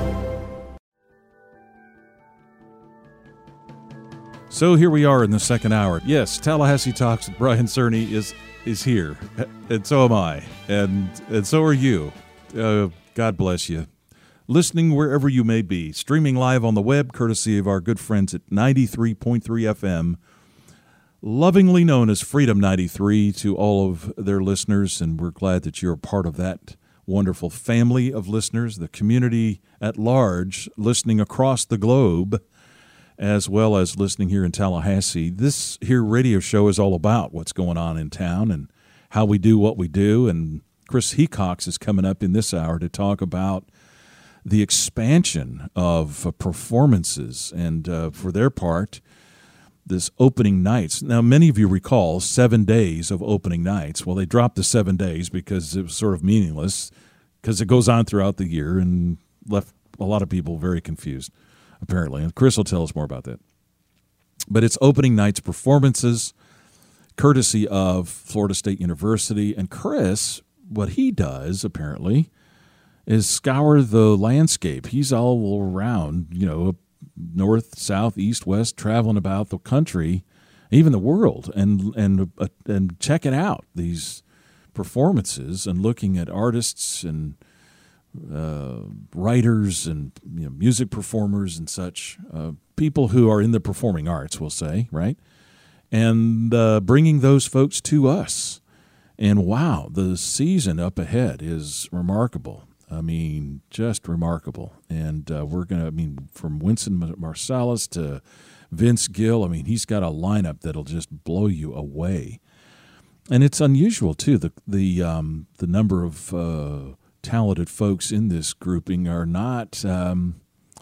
So here we are in the second hour. Yes, Tallahassee Talks with Brian Cerny is is here, and so am I, and and so are you. Uh, God bless you. Listening wherever you may be, streaming live on the web, courtesy of our good friends at ninety-three point three F M, lovingly known as Freedom ninety-three to all of their listeners, and we're glad that you're a part of that wonderful family of listeners, the community at large, listening across the globe, as well as listening here in Tallahassee. This here radio show is all about what's going on in town and how we do what we do, and Chris Hecox is coming up in this hour to talk about the expansion of uh, performances and, uh, for their part, this opening nights. Now, many of you recall seven days of opening nights. Well, they dropped the seven days because it was sort of meaningless, because it goes on throughout the year and left a lot of people very confused, apparently. And Chris will tell us more about that. But it's opening nights performances, courtesy of Florida State University. And Chris, what he does, apparently, is scour the landscape. He's all around, you know, north, south, east, west, traveling about the country, even the world, and and uh, and checking out these performances and looking at artists and uh, writers and you know, music performers and such, uh, people who are in the performing arts, we'll say, right? And uh, bringing those folks to us. And wow, the season up ahead is remarkable. I mean, just remarkable. And uh, we're going to, I mean, from Winston Marsalis to Vince Gill, I mean, he's got a lineup that'll just blow you away. And it's unusual, too. The the um, the number of uh, talented folks in this grouping are not, um,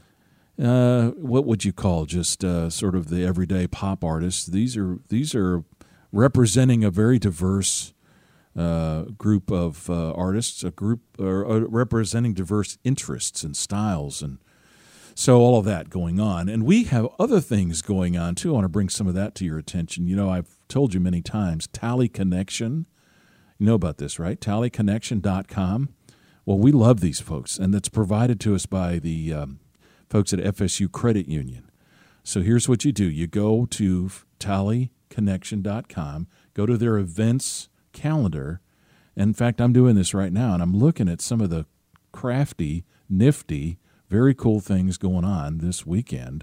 uh, what would you call, just uh, sort of the everyday pop artists. These are these are representing a very diverse uh, group of uh, artists, a group uh, uh, representing diverse interests and styles, and so all of that going on. And we have other things going on, too. I want to bring some of that to your attention. You know, I've told you many times, Tally Connection. You know about this, right? tally connection dot com. Well, we love these folks, and it's provided to us by the um, folks at F S U Credit Union. So here's what you do. You go to tally connection dot com, go to their events calendar. In fact, I'm doing this right now, and I'm looking at some of the crafty, nifty, very cool things going on this weekend.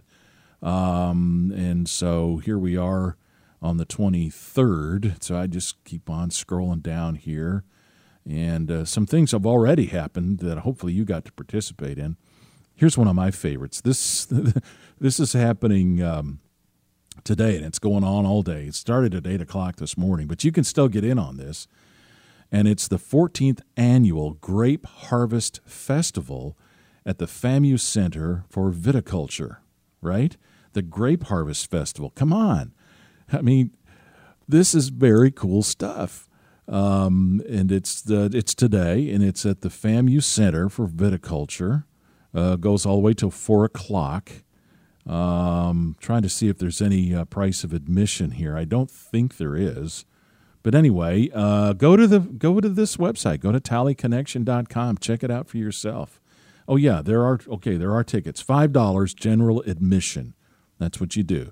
Um, and so here we are on the twenty-third. So I just keep on scrolling down here. And uh, some things have already happened that hopefully you got to participate in. Here's one of my favorites. This this is happening um, today, and it's going on all day. It started at eight o'clock this morning, but you can still get in on this. And it's the fourteenth Annual Grape Harvest Festival at the FAMU Center for Viticulture, right? The Grape Harvest Festival. Come on. I mean, this is very cool stuff. Um, and it's the, it's today, and it's at the FAMU Center for Viticulture. Uh, goes all the way till four o'clock. Um, trying to see if there's any uh, price of admission here. I don't think there is. But anyway, uh, go to the go to this website. Go to tally connection dot com. Check it out for yourself. Oh, yeah, there are, okay, there are tickets. five dollars general admission. That's what you do.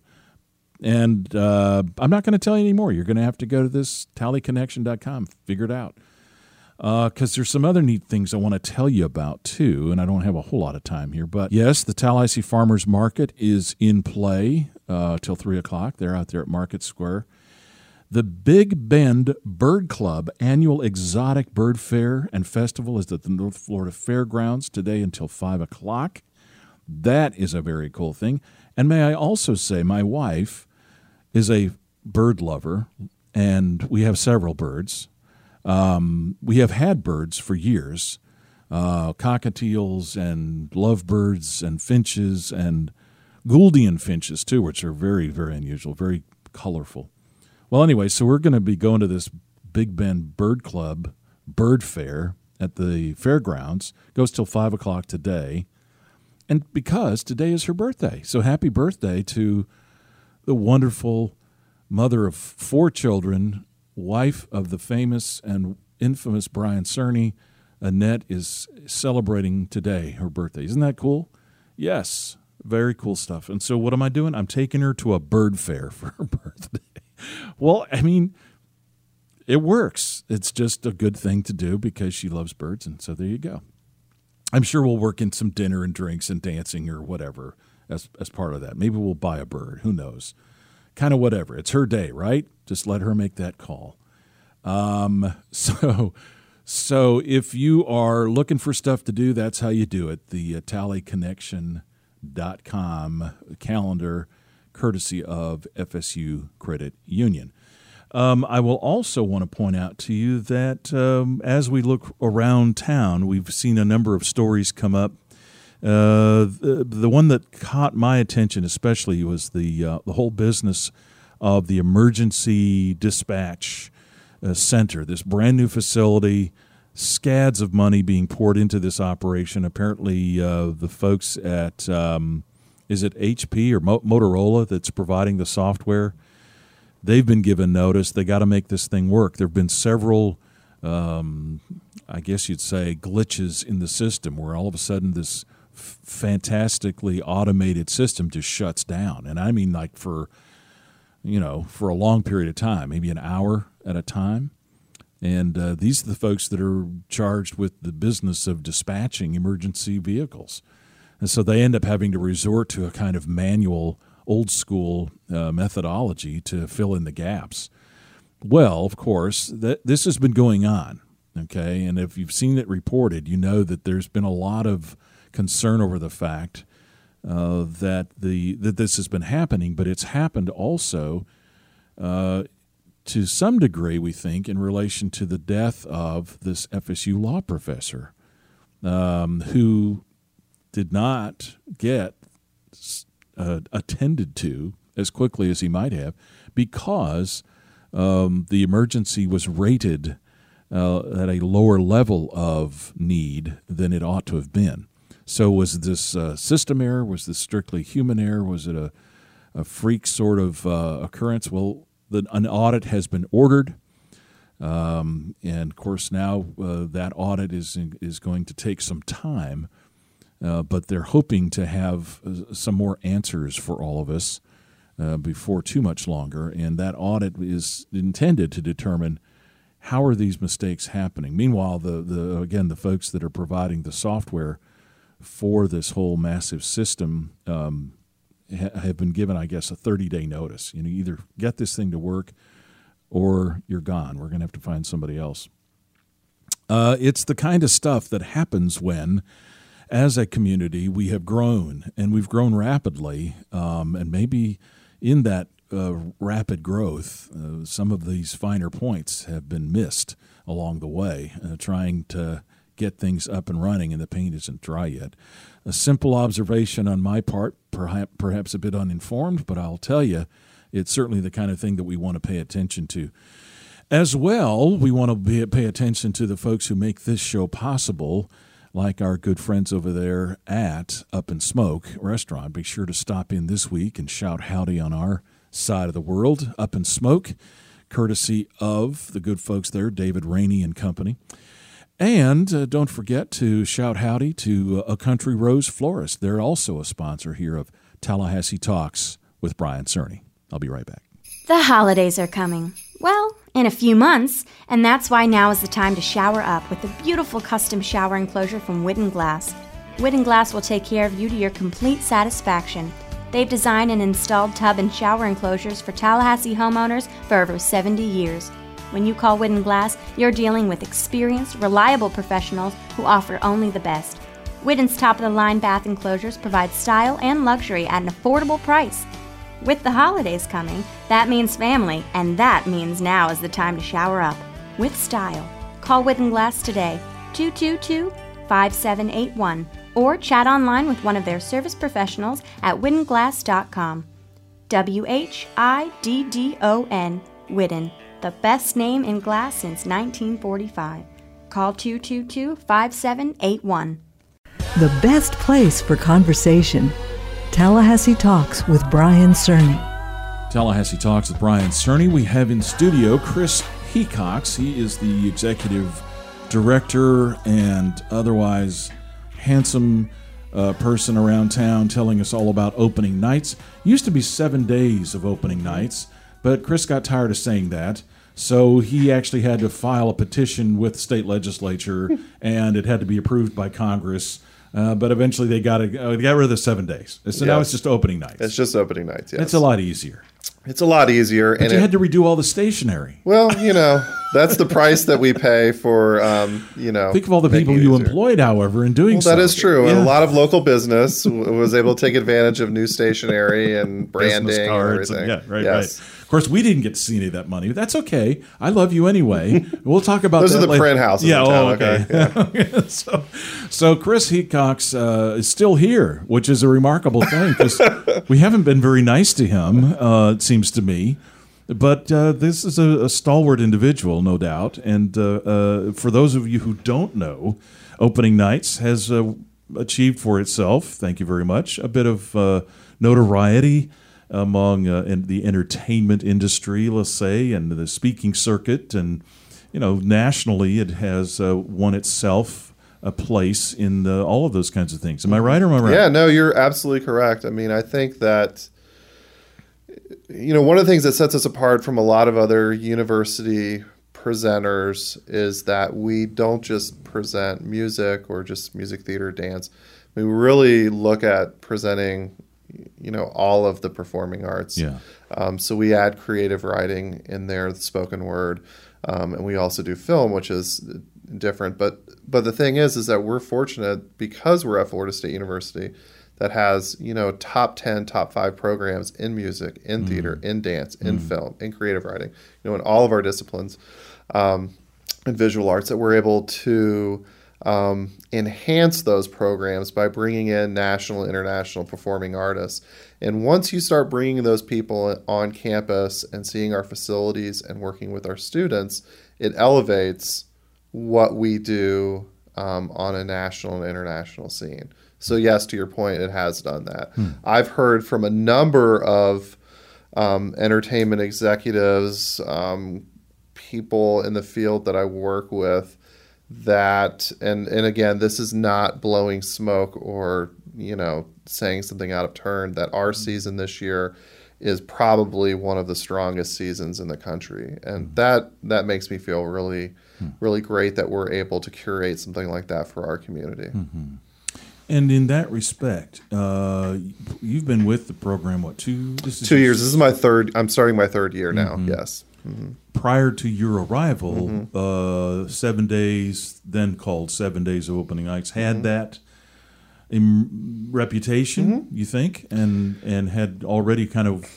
And uh, I'm not going to tell you anymore. You're going to have to go to this tally connection dot com, figure it out. Because uh, there's some other neat things I want to tell you about, too, and I don't have a whole lot of time here. But, yes, the Tallahassee Farmers Market is in play uh, till three o'clock. They're out there at Market Square. The Big Bend Bird Club Annual Exotic Bird Fair and Festival is at the North Florida Fairgrounds today until five o'clock. That is a very cool thing. And may I also say, my wife is a bird lover, and we have several birds. Um, we have had birds for years, uh, cockatiels and lovebirds and finches and Gouldian finches, too, which are very, very unusual, very colorful. Well, anyway, so we're going to be going to this Big Bend Bird Club Bird Fair at the fairgrounds. Goes till five o'clock today. And because today is her birthday. So happy birthday to the wonderful mother of four children, wife of the famous and infamous Brian Cerny. Annette is celebrating today her birthday. Isn't that cool? Yes, very cool stuff. And so what am I doing? I'm taking her to a bird fair for her birthday. Well, I mean, it works. It's just a good thing to do because she loves birds, and so there you go. I'm sure we'll work in some dinner and drinks and dancing or whatever as as part of that. Maybe we'll buy a bird. Who knows? Kind of whatever. It's her day, right? Just let her make that call. Um, so, so if you are looking for stuff to do, that's how you do it. The uh, tally connection dot com calendar, courtesy of F S U Credit Union. Um, I will also want to point out to you that um, as we look around town, we've seen a number of stories come up. Uh, the, the one that caught my attention especially was the uh, the whole business of the emergency dispatch uh, center, this brand new facility, scads of money being poured into this operation. Apparently uh, the folks at, um, is it H P or Mo- Motorola that's providing the software? They've been given notice. They got to make this thing work. There have been several, um, I guess you'd say, glitches in the system where all of a sudden this f- fantastically automated system just shuts down. And I mean like for, you know, for a long period of time, maybe an hour at a time. And uh, these are the folks that are charged with the business of dispatching emergency vehicles. And so they end up having to resort to a kind of manual, old-school uh, methodology to fill in the gaps. Well, of course, that this has been going on, okay? And if you've seen it reported, you know that there's been a lot of concern over the fact uh, that the that this has been happening, but it's happened also uh, to some degree, we think, in relation to the death of this F S U law professor um, who did not get uh, attended to as quickly as he might have because um, the emergency was rated uh, at a lower level of need than it ought to have been. So was this uh, system error? Was this strictly human error? Was it a, a freak sort of uh, occurrence? Well, the, an audit has been ordered, um, and of course now uh, that audit is is going to take some time, uh, but they're hoping to have uh, some more answers for all of us uh, before too much longer, and that audit is intended to determine how are these mistakes happening. Meanwhile, the, the again, the folks that are providing the software for this whole massive system um, ha- have been given, I guess, a thirty-day notice. You know, either get this thing to work or you're gone. We're going to have to find somebody else. Uh, it's the kind of stuff that happens when, as a community, we have grown, and we've grown rapidly, um, and maybe in that uh, rapid growth, uh, some of these finer points have been missed along the way, uh, trying to get things up and running, and the paint isn't dry yet. A simple observation on my part, perhaps, perhaps a bit uninformed, but I'll tell you, it's certainly the kind of thing that we want to pay attention to. As well, we want to be, pay attention to the folks who make this show possible, like our good friends over there at Up and Smoke Restaurant. Be sure to stop in this week and shout howdy on our side of the world. Up and Smoke, courtesy of the good folks there, David Rainey and company. And uh, don't forget to shout howdy to uh, A Country Rose Florist. They're also a sponsor here of Tallahassee Talks with Brian Cerny. I'll be right back. The holidays are coming. Well, in a few months, and that's why now is the time to shower up with a beautiful custom shower enclosure from Widden Glass. Widden Glass will take care of you to your complete satisfaction. They've designed and installed tub and shower enclosures for Tallahassee homeowners for over seventy years. When you call Widden Glass, you're dealing with experienced, reliable professionals who offer only the best. Widden's top-of-the-line bath enclosures provide style and luxury at an affordable price. With the holidays coming, that means family, and that means now is the time to shower up with style. Call Widden Glass today, two two two, five seven eight one, or chat online with one of their service professionals at widden glass dot com. W H I D D O N, Widden. The best name in glass since nineteen forty-five. Call two two two, five seven eight one. The best place for conversation. Tallahassee Talks with Brian Cerny. Tallahassee Talks with Brian Cerny. We have in studio Chris Hecox. He is the executive director and otherwise handsome uh, person around town telling us all about opening nights. Used to be seven days of opening nights, but Chris got tired of saying that. So he actually had to file a petition with the state legislature, and it had to be approved by Congress. Uh, but eventually they got it, uh, they got rid of the seven days. So yes. Now it's just opening nights. It's just opening nights, yes. It's a lot easier. It's a lot easier. But and you it, had to redo all the stationery. Well, you know, that's the price that we pay for, um, you know. Think of all the people you easier. employed, however, in doing well, so. That is true. Yeah. And a lot of local business was able to take advantage of new stationery and branding and everything. And, yeah, right, yes. right. Of course, we didn't get to see any of that money. That's okay. I love you anyway. We'll talk about Those that are the later. print houses yeah, in town, oh, okay. okay. Yeah. so, so Chris Hecox uh, is still here, which is a remarkable thing because we haven't been very nice to him, uh, it seems to me. But uh, this is a, a stalwart individual, no doubt. And uh, uh, for those of you who don't know, Opening Nights has uh, achieved for itself, thank you very much, a bit of uh, notoriety among uh, in the entertainment industry, let's say, and the speaking circuit. And, you know, nationally it has uh, won itself a place in the, all of those kinds of things. Am I right or am I right? Yeah, no, you're absolutely correct. I mean, I think that, you know, one of the things that sets us apart from a lot of other university presenters is that we don't just present music or just music, theater, dance. We really look at presenting, you know, all of the performing arts. Yeah. Um, so we add creative writing in there, the spoken word, um, and we also do film, which is different. But but the thing is, is that we're fortunate because we're at Florida State University that has, you know, top ten, top five programs in music, in mm. theater, in dance, in mm. film, in creative writing, you know, in all of our disciplines, um, in visual arts, that we're able to um, enhance those programs by bringing in national, international performing artists. And once you start bringing those people on campus and seeing our facilities and working with our students, it elevates what we do um, on a national and international scene. So yes, to your point, it has done that. Hmm. I've heard from a number of um, entertainment executives, um, people in the field that I work with, that, and, and again, this is not blowing smoke or, you know, saying something out of turn, that our season this year is probably one of the strongest seasons in the country. And hmm. that, that makes me feel really, hmm. really great that we're able to curate something like that for our community. Mm-hmm. And in that respect, uh, you've been with the program, what, two? This is two years. This is my third. I'm starting my third year now, mm-hmm. yes. Mm-hmm. Prior to your arrival, mm-hmm. uh, Seven Days, then called Seven Days of Opening Nights, had mm-hmm. that im- reputation, mm-hmm. you think, and and had already kind of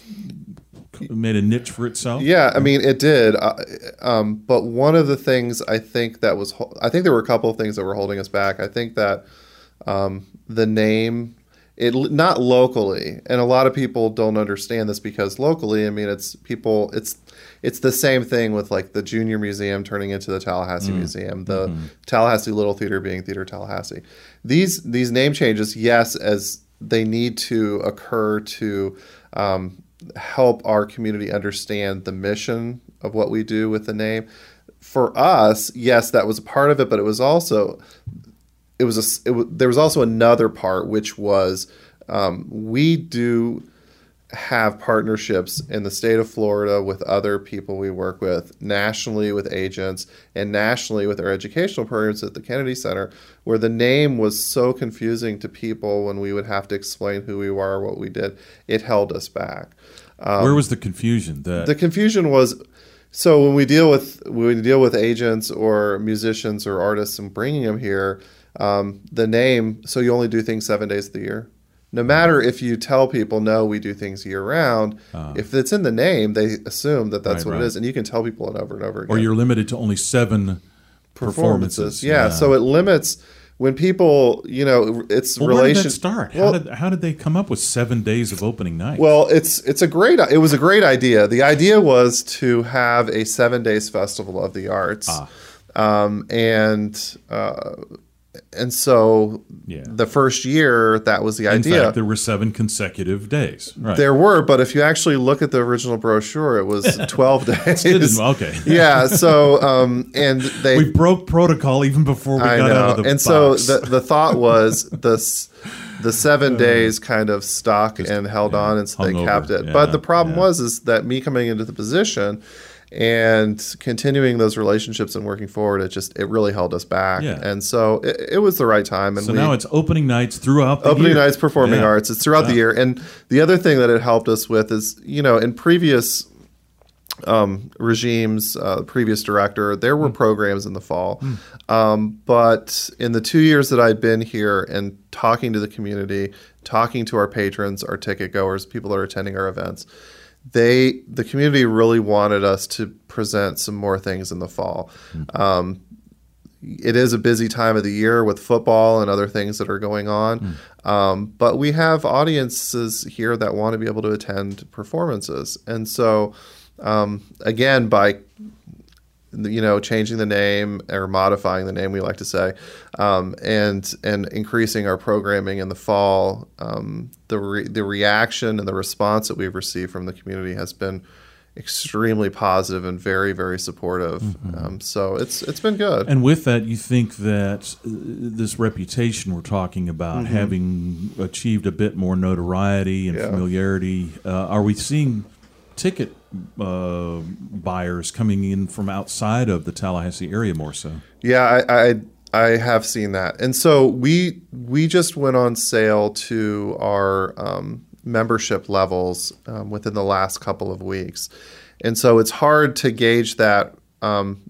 made a niche for itself? Yeah, I mean, it did. Uh, um, but one of the things I think that was, ho- I think there were a couple of things that were holding us back. I think that Um, the name, it not locally, and a lot of people don't understand this because locally, I mean, it's people, it's it's the same thing with like the Junior Museum turning into the Tallahassee mm. Museum, the mm-hmm. Tallahassee Little Theater being Theater Tallahassee. These these name changes, yes, as they need to occur to um, help our community understand the mission of what we do with the name. For us, yes, that was a part of it, but it was also It was a. It was, there was also another part, which was um, we do have partnerships in the state of Florida with other people we work with, nationally with agents, and nationally with our educational programs at the Kennedy Center, where the name was so confusing to people when we would have to explain who we were, what we did. It held us back. Um, Where was the confusion? That the confusion was. So when we deal with when we deal with agents or musicians or artists and bringing them here. Um, the name, so you only do things seven days of the year. No matter if you tell people, no, we do things year round, uh, if it's in the name, they assume that that's right, what right. it is. And you can tell people it over and over again. Or you're limited to only seven performances. performances. Yeah, yeah, so it limits when people, you know, it's well, relation. Where did that start? Well, how did how did they come up with seven days of opening night? Well, it's it's a great it was a great idea. The idea was to have a seven days festival of the arts, ah. um, and. Uh, And so yeah. the first year, that was the In idea. In fact, there were seven consecutive days. Right. There were, but if you actually look at the original brochure, it was twelve days. Okay. Yeah, so, um, and they... We broke protocol even before we I got know. out of the and box. so the, the thought was this, the seven days kind of stuck Just, and held yeah, on, and so they over. kept it. Yeah, but the problem yeah. was is that me coming into the position... and continuing those relationships and working forward, it just it really held us back. Yeah. And so it, it was the right time. And so we, now it's opening nights throughout the opening year. nights, performing yeah. arts. It's throughout yeah. the year. And the other thing that it helped us with is, you know, in previous um, regimes, uh, previous director, there were mm. programs in the fall. Mm. Um, but in the two years that I'd been here and talking to the community, talking to our patrons, our ticket goers, people that are attending our events, They, the community really wanted us to present some more things in the fall. Mm-hmm. Um, it is a busy time of the year with football and other things that are going on. Mm. Um, but we have audiences here that want to be able to attend performances. And so, um, again, by you know, changing the name or modifying the name, we like to say, um, and and increasing our programming in the fall. Um, the re- the reaction and the response that we've received from the community has been extremely positive and very, very supportive. Mm-hmm. Um, so it's it's been good. And with that, you think that uh, this reputation we're talking about, mm-hmm. having achieved a bit more notoriety and yeah. familiarity, uh, are we seeing ticket uh, buyers coming in from outside of the Tallahassee area more so. Yeah, I, I I have seen that, and so we we just went on sale to our um, membership levels um, within the last couple of weeks, and so it's hard to gauge that um,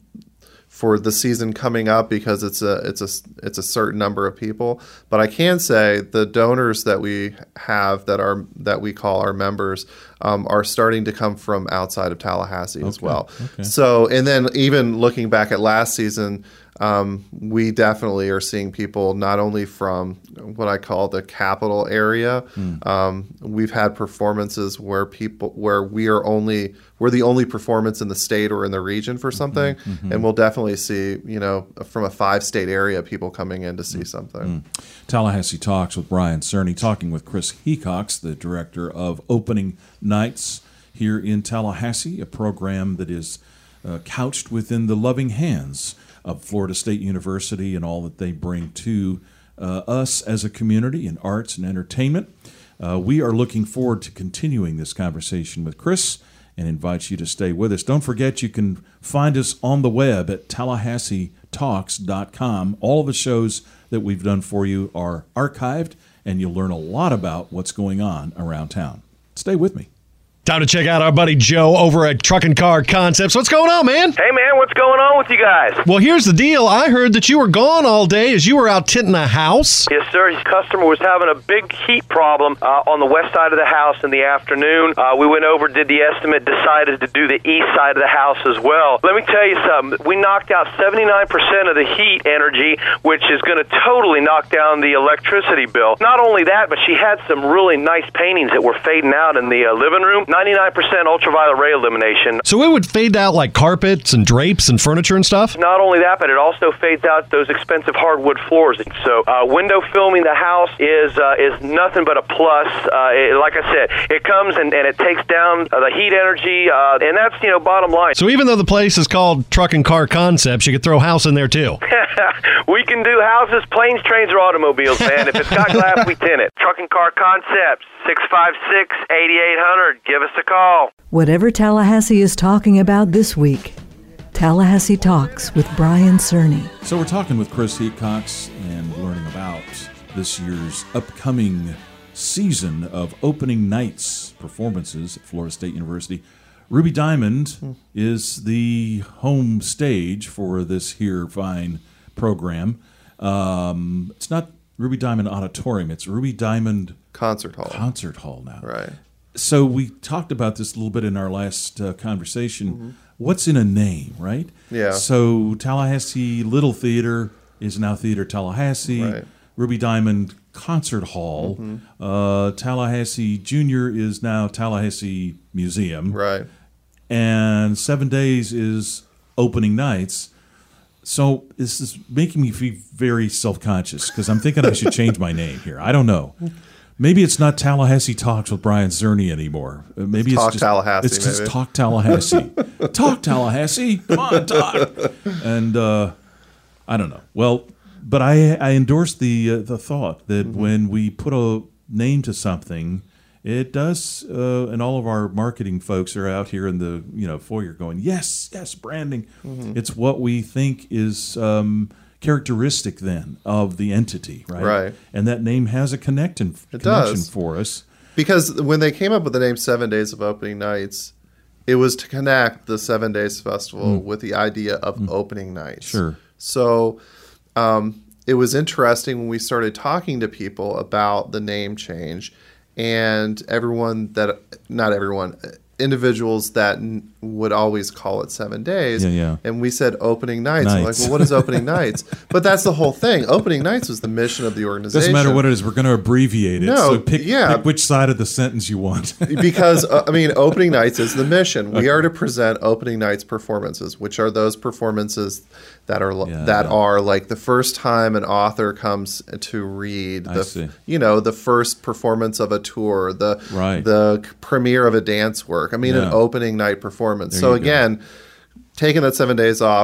for the season coming up because it's a it's a it's a certain number of people. But I can say the donors that we have that are that we call our members um, are starting to come from outside of Tallahassee okay. as well. Okay. So, and then even looking back at last season. Um, we definitely are seeing people not only from what I call the capital area. Mm. Um, we've had performances where people where we are only we're the only performance in the state or in the region for something, mm-hmm, mm-hmm. and we'll definitely see you know from a five state area people coming in to see mm-hmm. something. Mm. Tallahassee Talks with Brian Cerny, talking with Chris Hecox, the director of Opening Nights here in Tallahassee, a program that is uh, couched within the loving hands of Florida State University and all that they bring to uh, us as a community in arts and entertainment. Uh, we are looking forward to continuing this conversation with Chris and invite you to stay with us. Don't forget you can find us on the web at tallahassee talks dot com. All of the shows that we've done for you are archived, and you'll learn a lot about what's going on around town. Stay with me. Time to check out our buddy Joe over at Truck and Car Concepts. What's going on, man? Hey, man, what's going on with you guys? Well, here's the deal. I heard that you were gone all day as you were out tinting a house. Yes, sir. His customer was having a big heat problem uh, on the west side of the house in the afternoon. Uh, we went over, did the estimate, decided to do the east side of the house as well. Let me tell you something. We knocked out seventy-nine percent of the heat energy, which is going to totally knock down the electricity bill. Not only that, but she had some really nice paintings that were fading out in the uh, living room. ninety-nine percent ultraviolet ray illumination. So it would fade out like carpets and drapes and furniture and stuff? Not only that, but it also fades out those expensive hardwood floors. So uh, window filming the house is uh, is nothing but a plus. Uh, it, like I said, it comes and, and it takes down uh, the heat energy, uh, and that's, you know, bottom line. So even though the place is called Truck and Car Concepts, you could throw a house in there too? We can do houses, planes, trains, or automobiles, man. If it's got glass, we tint it. Truck and Car Concepts, six five six, eight eight zero zero. Give us a call. Whatever Tallahassee is talking about this week, Tallahassee Talks with Brian Cerny. So we're talking with Chris Hecox and learning about this year's upcoming season of opening nights performances at Florida State University. Ruby Diamond hmm. is the home stage for this here fine program. Um, it's not Ruby Diamond Auditorium, it's Ruby Diamond Concert Hall. Concert Hall now. Right. So we talked about this a little bit in our last uh, conversation. Mm-hmm. What's in a name, right? Yeah. So Tallahassee Little Theater is now Theater Tallahassee. Right. Ruby Diamond Concert Hall. Mm-hmm. Uh, Tallahassee Junior is now Tallahassee Museum. Right. And Seven Days is opening nights. So this is making me feel very self-conscious because I'm thinking I should change my name here. I don't know. Maybe it's not Tallahassee Talks with Brian Cerny anymore. Maybe it's, it's Talk just, Tallahassee. It's just maybe. Talk Tallahassee. Talk Tallahassee. Come on, talk. And uh, I don't know. Well, but I I endorse the uh, the thought that mm-hmm. when we put a name to something, it does. Uh, and all of our marketing folks are out here in the you know foyer going, yes, yes, branding. Mm-hmm. It's what we think is. Um, characteristic then of the entity, right? Right. And that name has a connectin- it connection does. for us. Because when they came up with the name Seven Days of Opening Nights, it was to connect the Seven Days Festival mm. with the idea of mm. opening nights. Sure. So um, it was interesting when we started talking to people about the name change, and everyone that, not everyone, individuals that n- would always call it Seven Days. Yeah, yeah. And we said opining nights. nights. I'm like, well, what is opening nights? But that's the whole thing. Opening nights was the mission of the organization. Doesn't matter what it is. We're going to abbreviate it. No, so pick, yeah. pick which side of the sentence you want. Because, uh, I mean, opening nights is the mission. We okay. are to present opening nights performances, which are those performances that are yeah, that yeah. are like the first time an author comes to read, the I see. you know, the first performance of a tour, the right. the premiere of a dance work. I mean, yeah. an opening night performance. There so again, go. taking that seven days off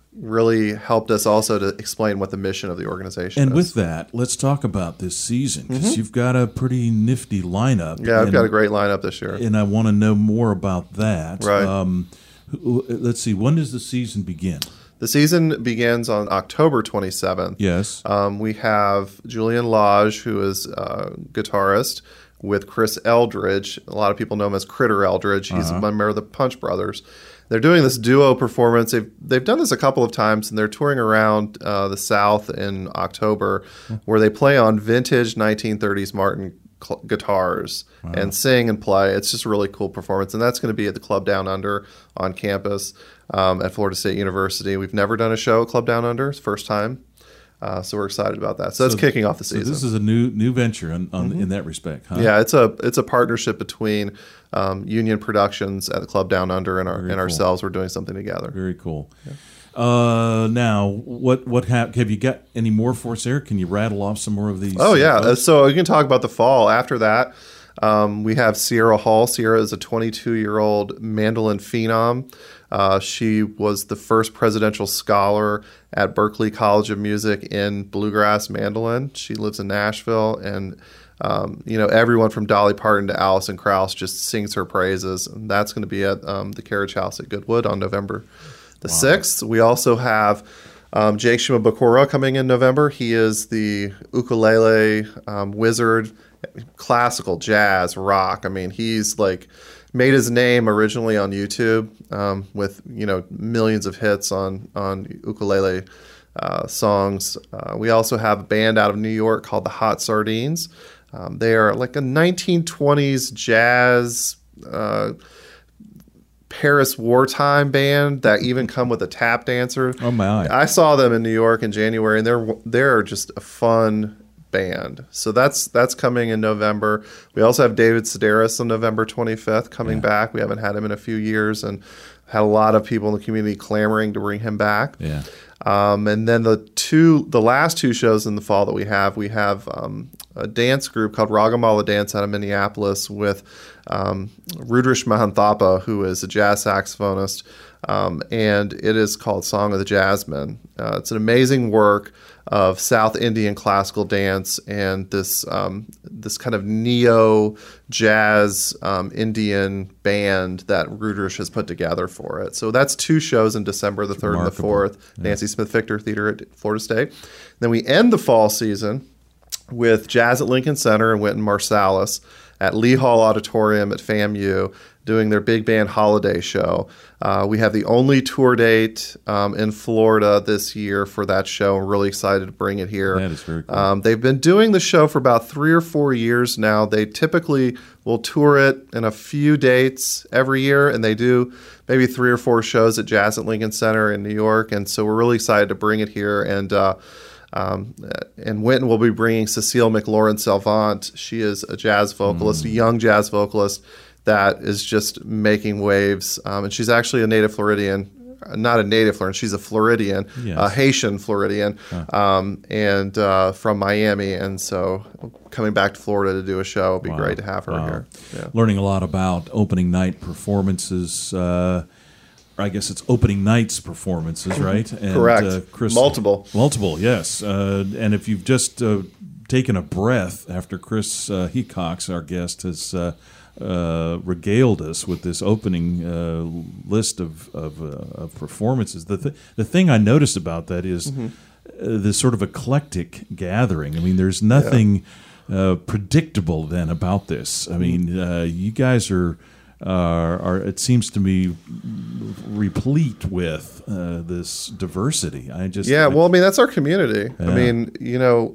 really helped us also to explain what the mission of the organization and is. with that, let's talk about this season, because Mm-hmm. you've got a pretty nifty lineup. Yeah, I've and, got a great lineup this year. and I want to know more about that. Right. Um, who- let's see, when does the season begin? The season begins on October twenty-seventh. Yes. Um, we have Julian Lodge, who is a guitarist, with Chris Eldridge. A lot of people know him as Critter Eldridge. He's Uh-huh. a member of the Punch Brothers. They're doing this duo performance. They've, they've done this a couple of times, and they're touring around uh, the South in October, where they play on vintage nineteen thirties Martin cl- guitars Wow. and sing and play. It's just a really cool performance, and that's going to be at the Club Down Under on campus um, at Florida State University. We've never done a show at Club Down Under. It's the first time. Uh, so we're excited about that. So, that's kicking off the season. So this is a new new venture on, on, in that respect, huh? Yeah, it's a it's a partnership between um, Union Productions at the Club Down Under and our Very and cool. ourselves. We're doing something together. Very cool. Uh, now, what what hap- have you got any more for us there? Can you rattle off some more of these? Oh yeah, uh, uh, folks? so you can talk about the fall. After that, um, we have Sierra Hall. Sierra is a twenty-two-year-old mandolin phenom. Uh, she was the first presidential scholar at Berklee College of Music in bluegrass mandolin. She lives in Nashville, and um, you know everyone from Dolly Parton to Alison Krauss just sings her praises. And that's going to be at um, the Carriage House at Goodwood on November the sixth. We also have um, Jake Shimabukuro coming in November. He is the ukulele um, wizard, classical, jazz, rock. I mean, he's like made his name originally on YouTube um, with you know millions of hits on on ukulele uh, songs. Uh, we also have a band out of New York called the Hot Sardines. Um, they are like a nineteen twenties jazz uh, Paris wartime band that even come with a tap dancer. Oh my! I saw them in New York in January, and they're they're just a fun band. So that's that's coming in November. We also have David Sedaris on November twenty-fifth coming Yeah. back. We haven't had him in a few years, and had a lot of people in the community clamoring to bring him back. Yeah. Um, and then the two, the last two shows in the fall that we have, we have um, a dance group called Ragamala Dance out of Minneapolis with um, Rudrish Mahanthapa, who is a jazz saxophonist, um, and it is called Song of the Jazzmen. Uh, it's an amazing work of South Indian classical dance and this um, this kind of neo jazz um, Indian band that Rudrish has put together for it. So that's two shows in December, the third and the remarkable. fourth. Yeah. Nancy Smith Victor Theater at Florida State. Then we end the fall season with Jazz at Lincoln Center and Wynton Marsalis at Lee Hall Auditorium at FAMU doing their big band holiday show. Uh, we have the only tour date um, in Florida this year for that show. We're really excited to bring it here. That is very cool. Um, they've been doing the show for about three or four years now. They typically will tour it in a few dates every year, and they do maybe three or four shows at Jazz at Lincoln Center in New York. And so we're really excited to bring it here. And uh, Um, and Wynton will be bringing Cecile McLaurin Salvant. She is a jazz vocalist, Mm. a young jazz vocalist that is just making waves. Um, and she's actually a native Floridian, not a native Floridian, she's a Floridian, Yes. a Haitian Floridian, um, and uh, from Miami. And so coming back to Florida to do a show would be Wow. great to have her Wow. here. Yeah. Learning a lot about opening night performances. Uh, I guess it's opening night's performances, right? And, Correct. Uh, Chris, Multiple. Multiple, yes. Uh, and if you've just uh, taken a breath after Chris uh, Hecox, our guest, has uh, uh, regaled us with this opening uh, list of of, uh, of performances, the th- the thing I noticed about that is Mm-hmm. uh, this sort of eclectic gathering. I mean, there's nothing uh, predictable then about this. I mean, uh, you guys are. Are, are it seems to me replete with uh, this diversity. I just Yeah, I- well, I mean, that's our community. I Yeah. mean, you know,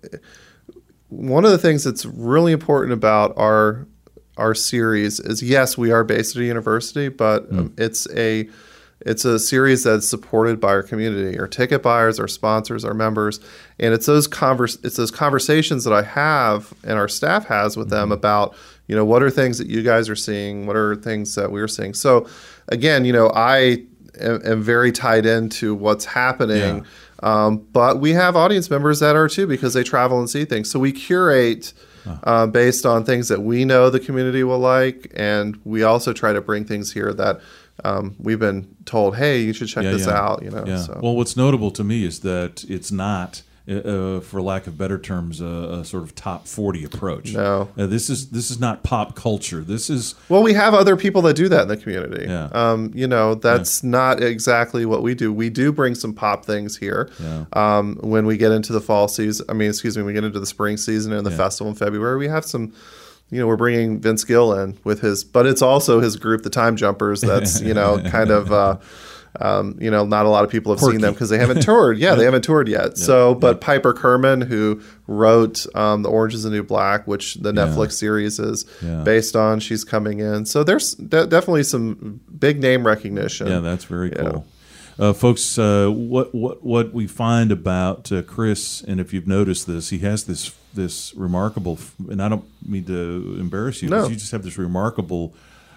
one of the things that's really important about our our series is, yes, we are based at a university, but Mm. um, it's a it's a series that's supported by our community, our ticket buyers, our sponsors, our members, and it's those convers it's those conversations that I have and our staff has with them about, you know, what are things that you guys are seeing, what are things that we're seeing. So, again, you know, I am, am very tied into what's happening. Yeah. Um, but we have audience members that are too because they travel and see things. So we curate uh, based on things that we know the community will like, and we also try to bring things here that um, we've been told, hey, you should check Yeah, this yeah. out. You know. Yeah. So. Well, what's notable to me is that it's not, uh, for lack of better terms, a, a sort of top forty approach. No. Uh, this is this is not pop culture. This is Well, we have other people that do that in the community. Yeah. Um, you know, that's not exactly what we do. We do bring some pop things here. Yeah. Um, when we get into the fall season, I mean, excuse me, when we get into the spring season and the Yeah. festival in February, we have some, you know, we're bringing Vince Gill in with his, but it's also his group, the Time Jumpers, that's, you know, kind of, uh, Um, you know, not a lot of people have Quirky. seen them because they haven't toured. Yeah, they haven't toured yet. Yeah, So, but yeah. Piper Kerman, who wrote um, The Orange is the New Black, which the Yeah. Netflix series is Yeah. based on, she's coming in. So there's de- definitely some big name recognition. Yeah, that's very Yeah. cool. Uh, folks, uh, what what what we find about uh, Chris, and if you've noticed this, he has this this remarkable, and I don't mean to embarrass you, No. because you just have this remarkable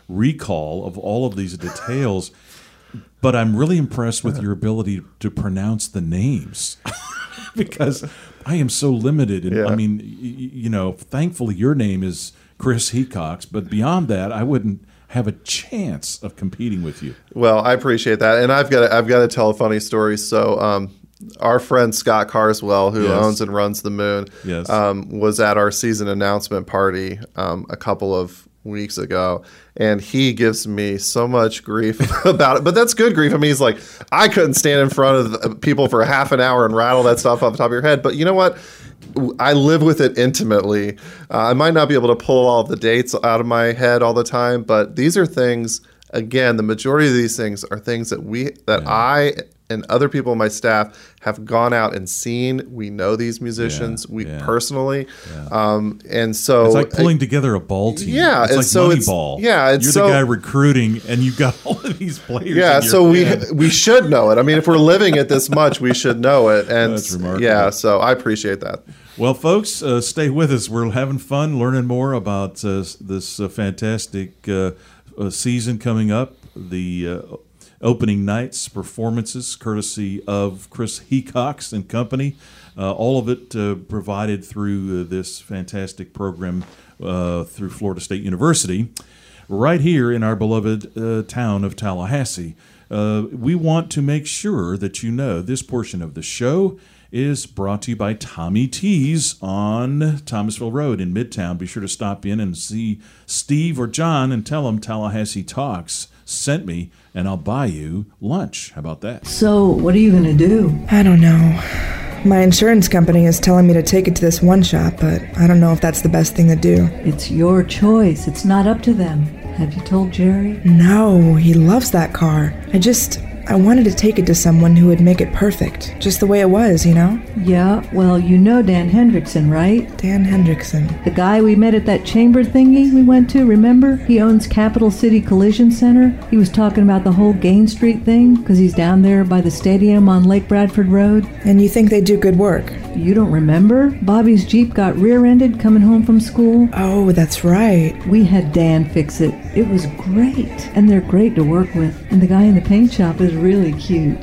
recall of all of these details. But I'm really impressed with your ability to pronounce the names, because I am so limited. And Yeah. I mean, y- you know, thankfully your name is Chris Hecox, but beyond that, I wouldn't have a chance of competing with you. Well, I appreciate that, and I've got to, I've got to tell a funny story. So, um, our friend Scott Carswell, who Yes. owns and runs the Moon, Yes. um, was at our season announcement party um, a couple of weeks ago, and he gives me so much grief about it. But that's good grief. I mean, he's like, I couldn't stand in front of people for half an hour and rattle that stuff off the top of your head. But you know what? I live with it intimately. Uh, I might not be able to pull all of the dates out of my head all the time, but these are things. Again, the majority of these things are things that we that Yeah. I and other people on my staff have gone out and seen. We know these musicians, Yeah, we yeah. personally, um, and so It's like pulling together a ball team. Yeah, it's and like so it's- Moneyball. yeah, and you're so- the guy recruiting, and you've got all of these players. Yeah, in your so we head. we should know it. I mean, if we're living it this much, we should know it. And That's remarkable. yeah, so I appreciate that. Well, folks, uh, stay with us. We're having fun learning more about uh, this uh, fantastic uh, uh, season coming up. The uh, opening night's performances, courtesy of Chris Hecox and company. Uh, all of it uh, provided through uh, this fantastic program uh, through Florida State University, right here in our beloved uh, town of Tallahassee. Uh, we want to make sure that you know this portion of the show is brought to you by Tommy T's on Thomasville Road in Midtown. Be sure to stop in and see Steve or John and tell them Tallahassee Talks sent me, and I'll buy you lunch. How about that? So, what are you going to do? I don't know. My insurance company is telling me to take it to this one shop, but I don't know if that's the best thing to do. It's your choice. It's not up to them. Have you told Jerry? No, he loves that car. I just... I wanted to take it to someone who would make it perfect, just the way it was, you know? Yeah, well, you know Dan Hendrickson, right? Dan Hendrickson. The guy we met at that chamber thingy we went to, remember? He owns Capital City Collision Center. He was talking about the whole Gain Street thing, because he's down there by the stadium on Lake Bradford Road. And you think they do good work? You don't remember? Bobby's Jeep got rear-ended coming home from school. Oh, that's right. We had Dan fix it. It was great. And they're great to work with. And the guy in the paint shop is really cute.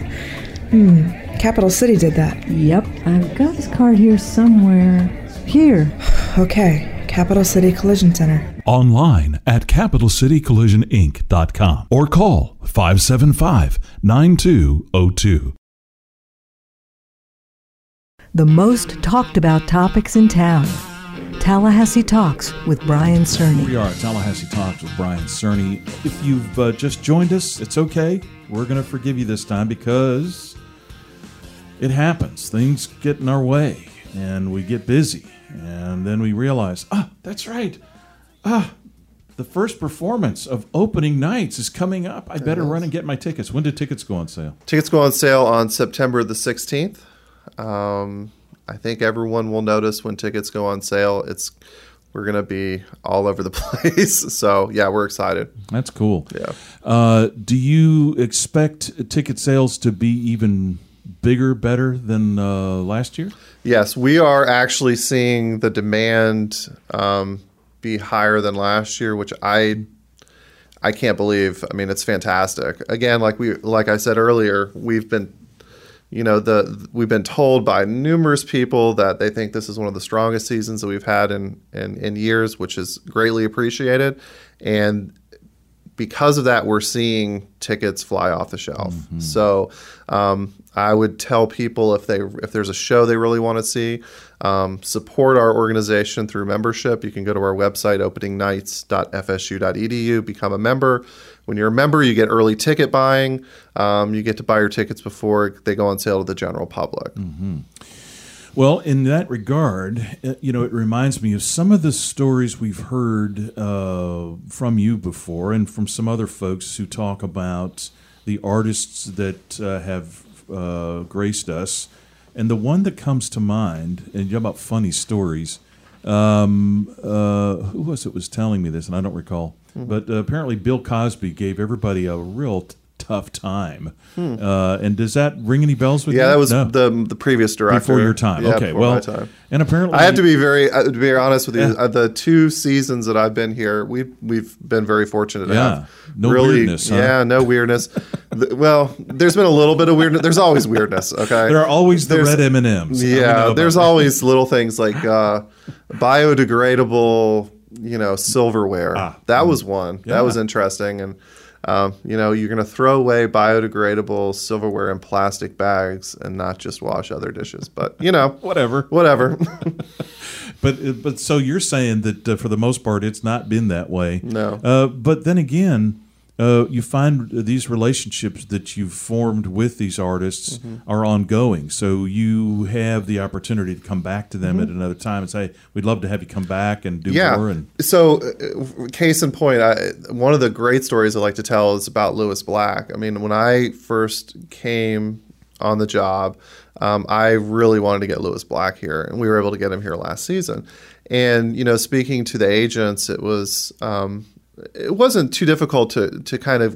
Hmm, Capital City did that. Yep, I've got his card here somewhere. Here. Okay, Capital City Collision Center. Online at capital city collision inc dot com or call five seven five, nine two zero two. The most talked about topics in town. Tallahassee Talks with Brian Cerny. We are at Tallahassee Talks with Brian Cerny. If you've uh, just joined us, it's okay. We're going to forgive you this time because it happens. Things get in our way and we get busy. And then we realize, ah, that's right. Ah, the first performance of opening nights is coming up. I better run and get my tickets. When did tickets go on sale? Tickets go on sale on September the sixteenth. Um, I think everyone will notice when tickets go on sale. It's we're going to be all over the place. So, yeah, we're excited. That's cool. Yeah. Uh, do you expect ticket sales to be even bigger, better than uh, last year? Yes, we are actually seeing the demand um, be higher than last year, which I I can't believe. I mean, it's fantastic. Again, like we like I said earlier, we've been you know, the we've been told by numerous people that they think this is one of the strongest seasons that we've had in, in, in years, which is greatly appreciated. And because of that, we're seeing tickets fly off the shelf. Mm-hmm. So um, I would tell people if they if there's a show they really want to see, um, support our organization through membership. You can go to our website, opening nights dot f s u dot e d u, become a member. When you're a member, you get early ticket buying. Um, you get to buy your tickets before they go on sale to the general public. Mm-hmm. Well, in that regard, you know, it reminds me of some of the stories we've heard uh, from you before and from some other folks who talk about the artists that uh, have uh, graced us. And the one that comes to mind, and you know about funny stories, um, uh, who was it was telling me this, and I don't recall. Mm-hmm. But uh, apparently Bill Cosby gave everybody a real t- tough time. Hmm. Uh, and does that ring any bells with yeah, you? Yeah, that was no. the the previous director. Before your time. Yeah, okay, before well, my time. And apparently I have to be very uh, to be honest with you. Yeah. Uh, the two seasons that I've been here, we've we've been very fortunate to yeah. have no really, weirdness. Huh? Yeah, no weirdness. the, well, there's been a little bit of weirdness. There's always weirdness. Okay, there are always the there's, red M and M's. Yeah, there's always little things like uh, biodegradable, you know, silverware. Ah, that mm. was one. Yeah. That was interesting. And um, you know, you're going to throw away biodegradable silverware in plastic bags and not just wash other dishes. But you know, whatever, whatever. but but so you're saying that uh, for the most part, it's not been that way. No. Uh, but then again. Uh, you find these relationships that you've formed with these artists mm-hmm. are ongoing. So you have the opportunity to come back to them mm-hmm. at another time and say, we'd love to have you come back and do yeah. more. And so uh, case in point, I, one of the great stories I like to tell is about Lewis Black. I mean, when I first came on the job, um, I really wanted to get Lewis Black here, and we were able to get him here last season. And, you know, speaking to the agents, it was um, – it wasn't too difficult to to kind of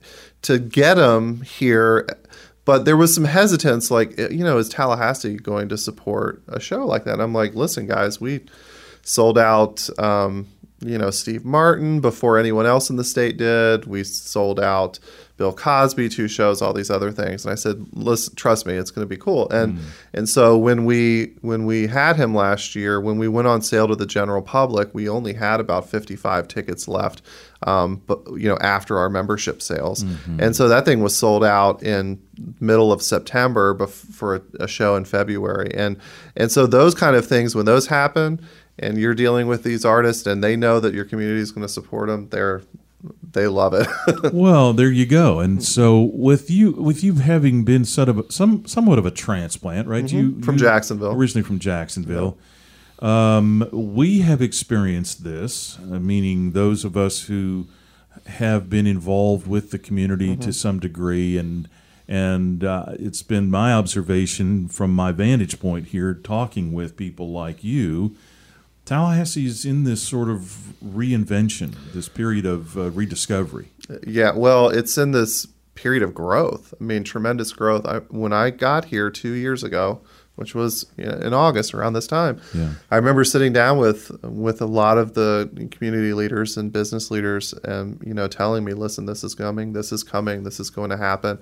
to get them here, but there was some hesitance. Like, you know, is Tallahassee going to support a show like that? I'm like, listen, guys, we sold out, um, you know, Steve Martin before anyone else in the state did. We sold out Bill Cosby, two shows, all these other things. And I said, listen, trust me, it's going to be cool. And mm. and so when we when we had him last year, when we went on sale to the general public, we only had about fifty-five tickets left, um, but you know, after our membership sales. Mm-hmm. And so that thing was sold out in middle of September bef- for a, a show in February. And and so those kind of things, when those happen, and you're dealing with these artists, and they know that your community is going to support them, they're They love it. Well, there you go. And so, with you, with you having been sort of a, some somewhat of a transplant, right? Mm-hmm. You from you, Jacksonville, originally from Jacksonville. Yeah. Um, we have experienced this, uh, meaning those of us who have been involved with the community mm-hmm. to some degree, and and uh, it's been my observation from my vantage point here, talking with people like you. Tallahassee is in this sort of reinvention, this period of uh, rediscovery. Yeah, well, it's in this period of growth. I mean, tremendous growth. I, when I got here two years ago, which was in August around this time, yeah. I remember sitting down with with a lot of the community leaders and business leaders, and you know, telling me, "Listen, this is coming. This is coming. This is going to happen."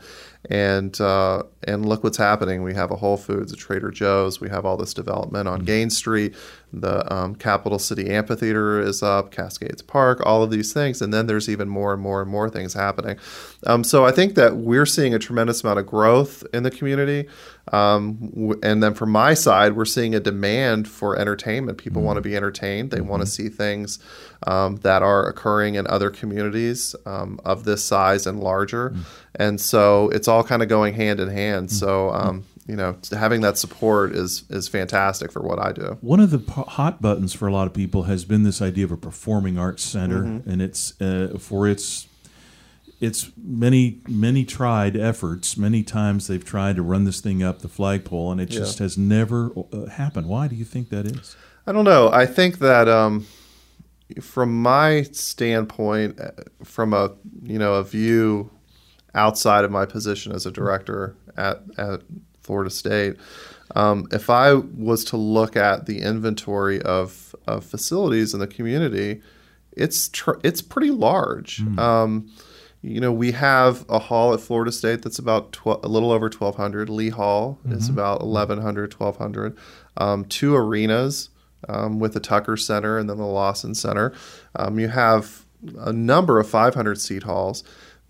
And uh, and look what's happening. We have a Whole Foods, a Trader Joe's. We have all this development on mm-hmm. Gaines Street. The um, Capital City Amphitheater is up, Cascades Park, all of these things. And then there's even more and more and more things happening. Um, so I think that we're seeing a tremendous amount of growth in the community. Um, w- and then from my side, we're seeing a demand for entertainment. People mm-hmm. want to be entertained. They mm-hmm. want to see things um, that are occurring in other communities um, of this size and larger. Mm-hmm. And so it's all kind of going hand in hand. Mm-hmm. So, um, you know, having that support is is fantastic for what I do. One of the p- hot buttons for a lot of people has been this idea of a performing arts center, mm-hmm. and it's uh, for its its many many tried efforts. Many times they've tried to run this thing up the flagpole, and it just yeah. has never uh, happened. Why do you think that is? I don't know. I think that um, from my standpoint, from a you know a view outside of my position as a director at at Florida State, um, if I was to look at the inventory of, of facilities in the community, it's tr- it's pretty large. Mm. Um, you know, we have a hall at Florida State that's about twelve, a little over twelve hundred. Lee Hall mm-hmm. is about eleven hundred, twelve hundred. Um, two arenas um, with the Tucker Center and then the Lawson Center. Um, you have a number of five hundred seat halls,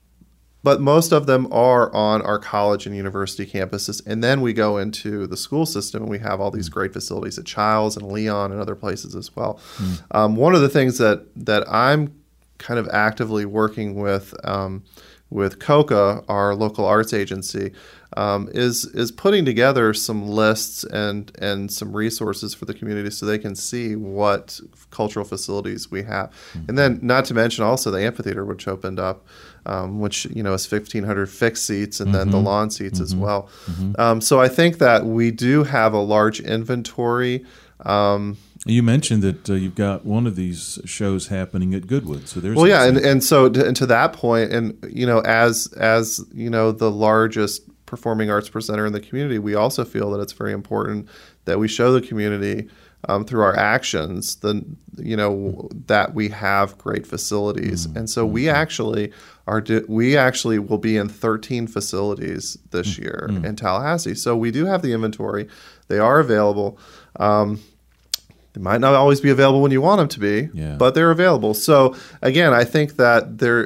but most of them are on our college and university campuses. And then we go into the school system, and we have all these great facilities at Childs and Leon and other places as well. Mm. Um, one of the things that that I'm kind of actively working with um, with COCA, our local arts agency, um, is is putting together some lists and and some resources for the community so they can see what cultural facilities we have. Mm-hmm. And then not to mention also the amphitheater, which opened up, um, which you know is fifteen hundred fixed seats, and mm-hmm. then the lawn seats mm-hmm. as well. Mm-hmm. Um, so I think that we do have a large inventory. Um, You mentioned that uh, you've got one of these shows happening at Goodwood, so there's well, yeah, and, and so to, and to that point, and you know, as as you know, the largest performing arts presenter in the community, we also feel that it's very important that we show the community um, through our actions, the you know that we have great facilities, mm-hmm. and so we actually are do, we actually will be in thirteen facilities this year mm-hmm. in Tallahassee. So we do have the inventory; they are available. Um, They might not always be available when you want them to be, yeah. but they're available. So again, I think that they're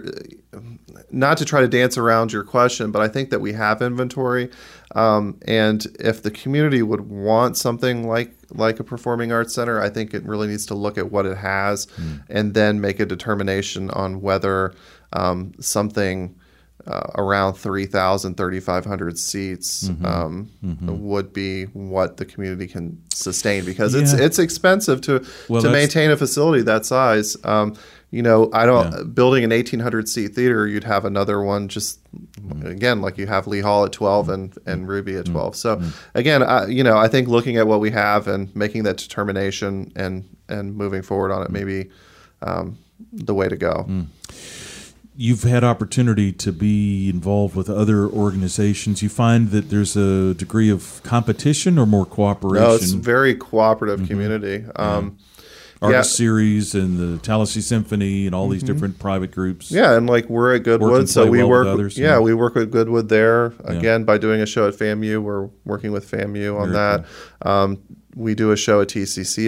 not to try to dance around your question, but I think that we have inventory. Um, and if the community would want something like like a performing arts center, I think it really needs to look at what it has mm. and then make a determination on whether um, something Uh, around three thousand, thirty-five hundred seats mm-hmm. Um, mm-hmm. would be what the community can sustain, because yeah. it's it's expensive to well, to maintain a facility that size. Um, you know, I don't yeah. building an eighteen hundred seat theater, you'd have another one just mm-hmm. again like you have Lee Hall at twelve and and Ruby at twelve. So mm-hmm. again, I, you know, I think looking at what we have and making that determination and and moving forward on it may be um, the way to go. Mm. You've had opportunity to be involved with other organizations. You find that there's a degree of competition or more cooperation? No, it's a very cooperative mm-hmm. community. Um, yeah. Artist yeah. Series and the Tallahassee Symphony and all these mm-hmm. different private groups. Yeah, and like we're at Goodwood, so we well work. With others, yeah, yeah, we work with Goodwood there. Again, yeah. by doing a show at FAMU, we're working with FAMU on very that. Cool. Um, we do a show at T C C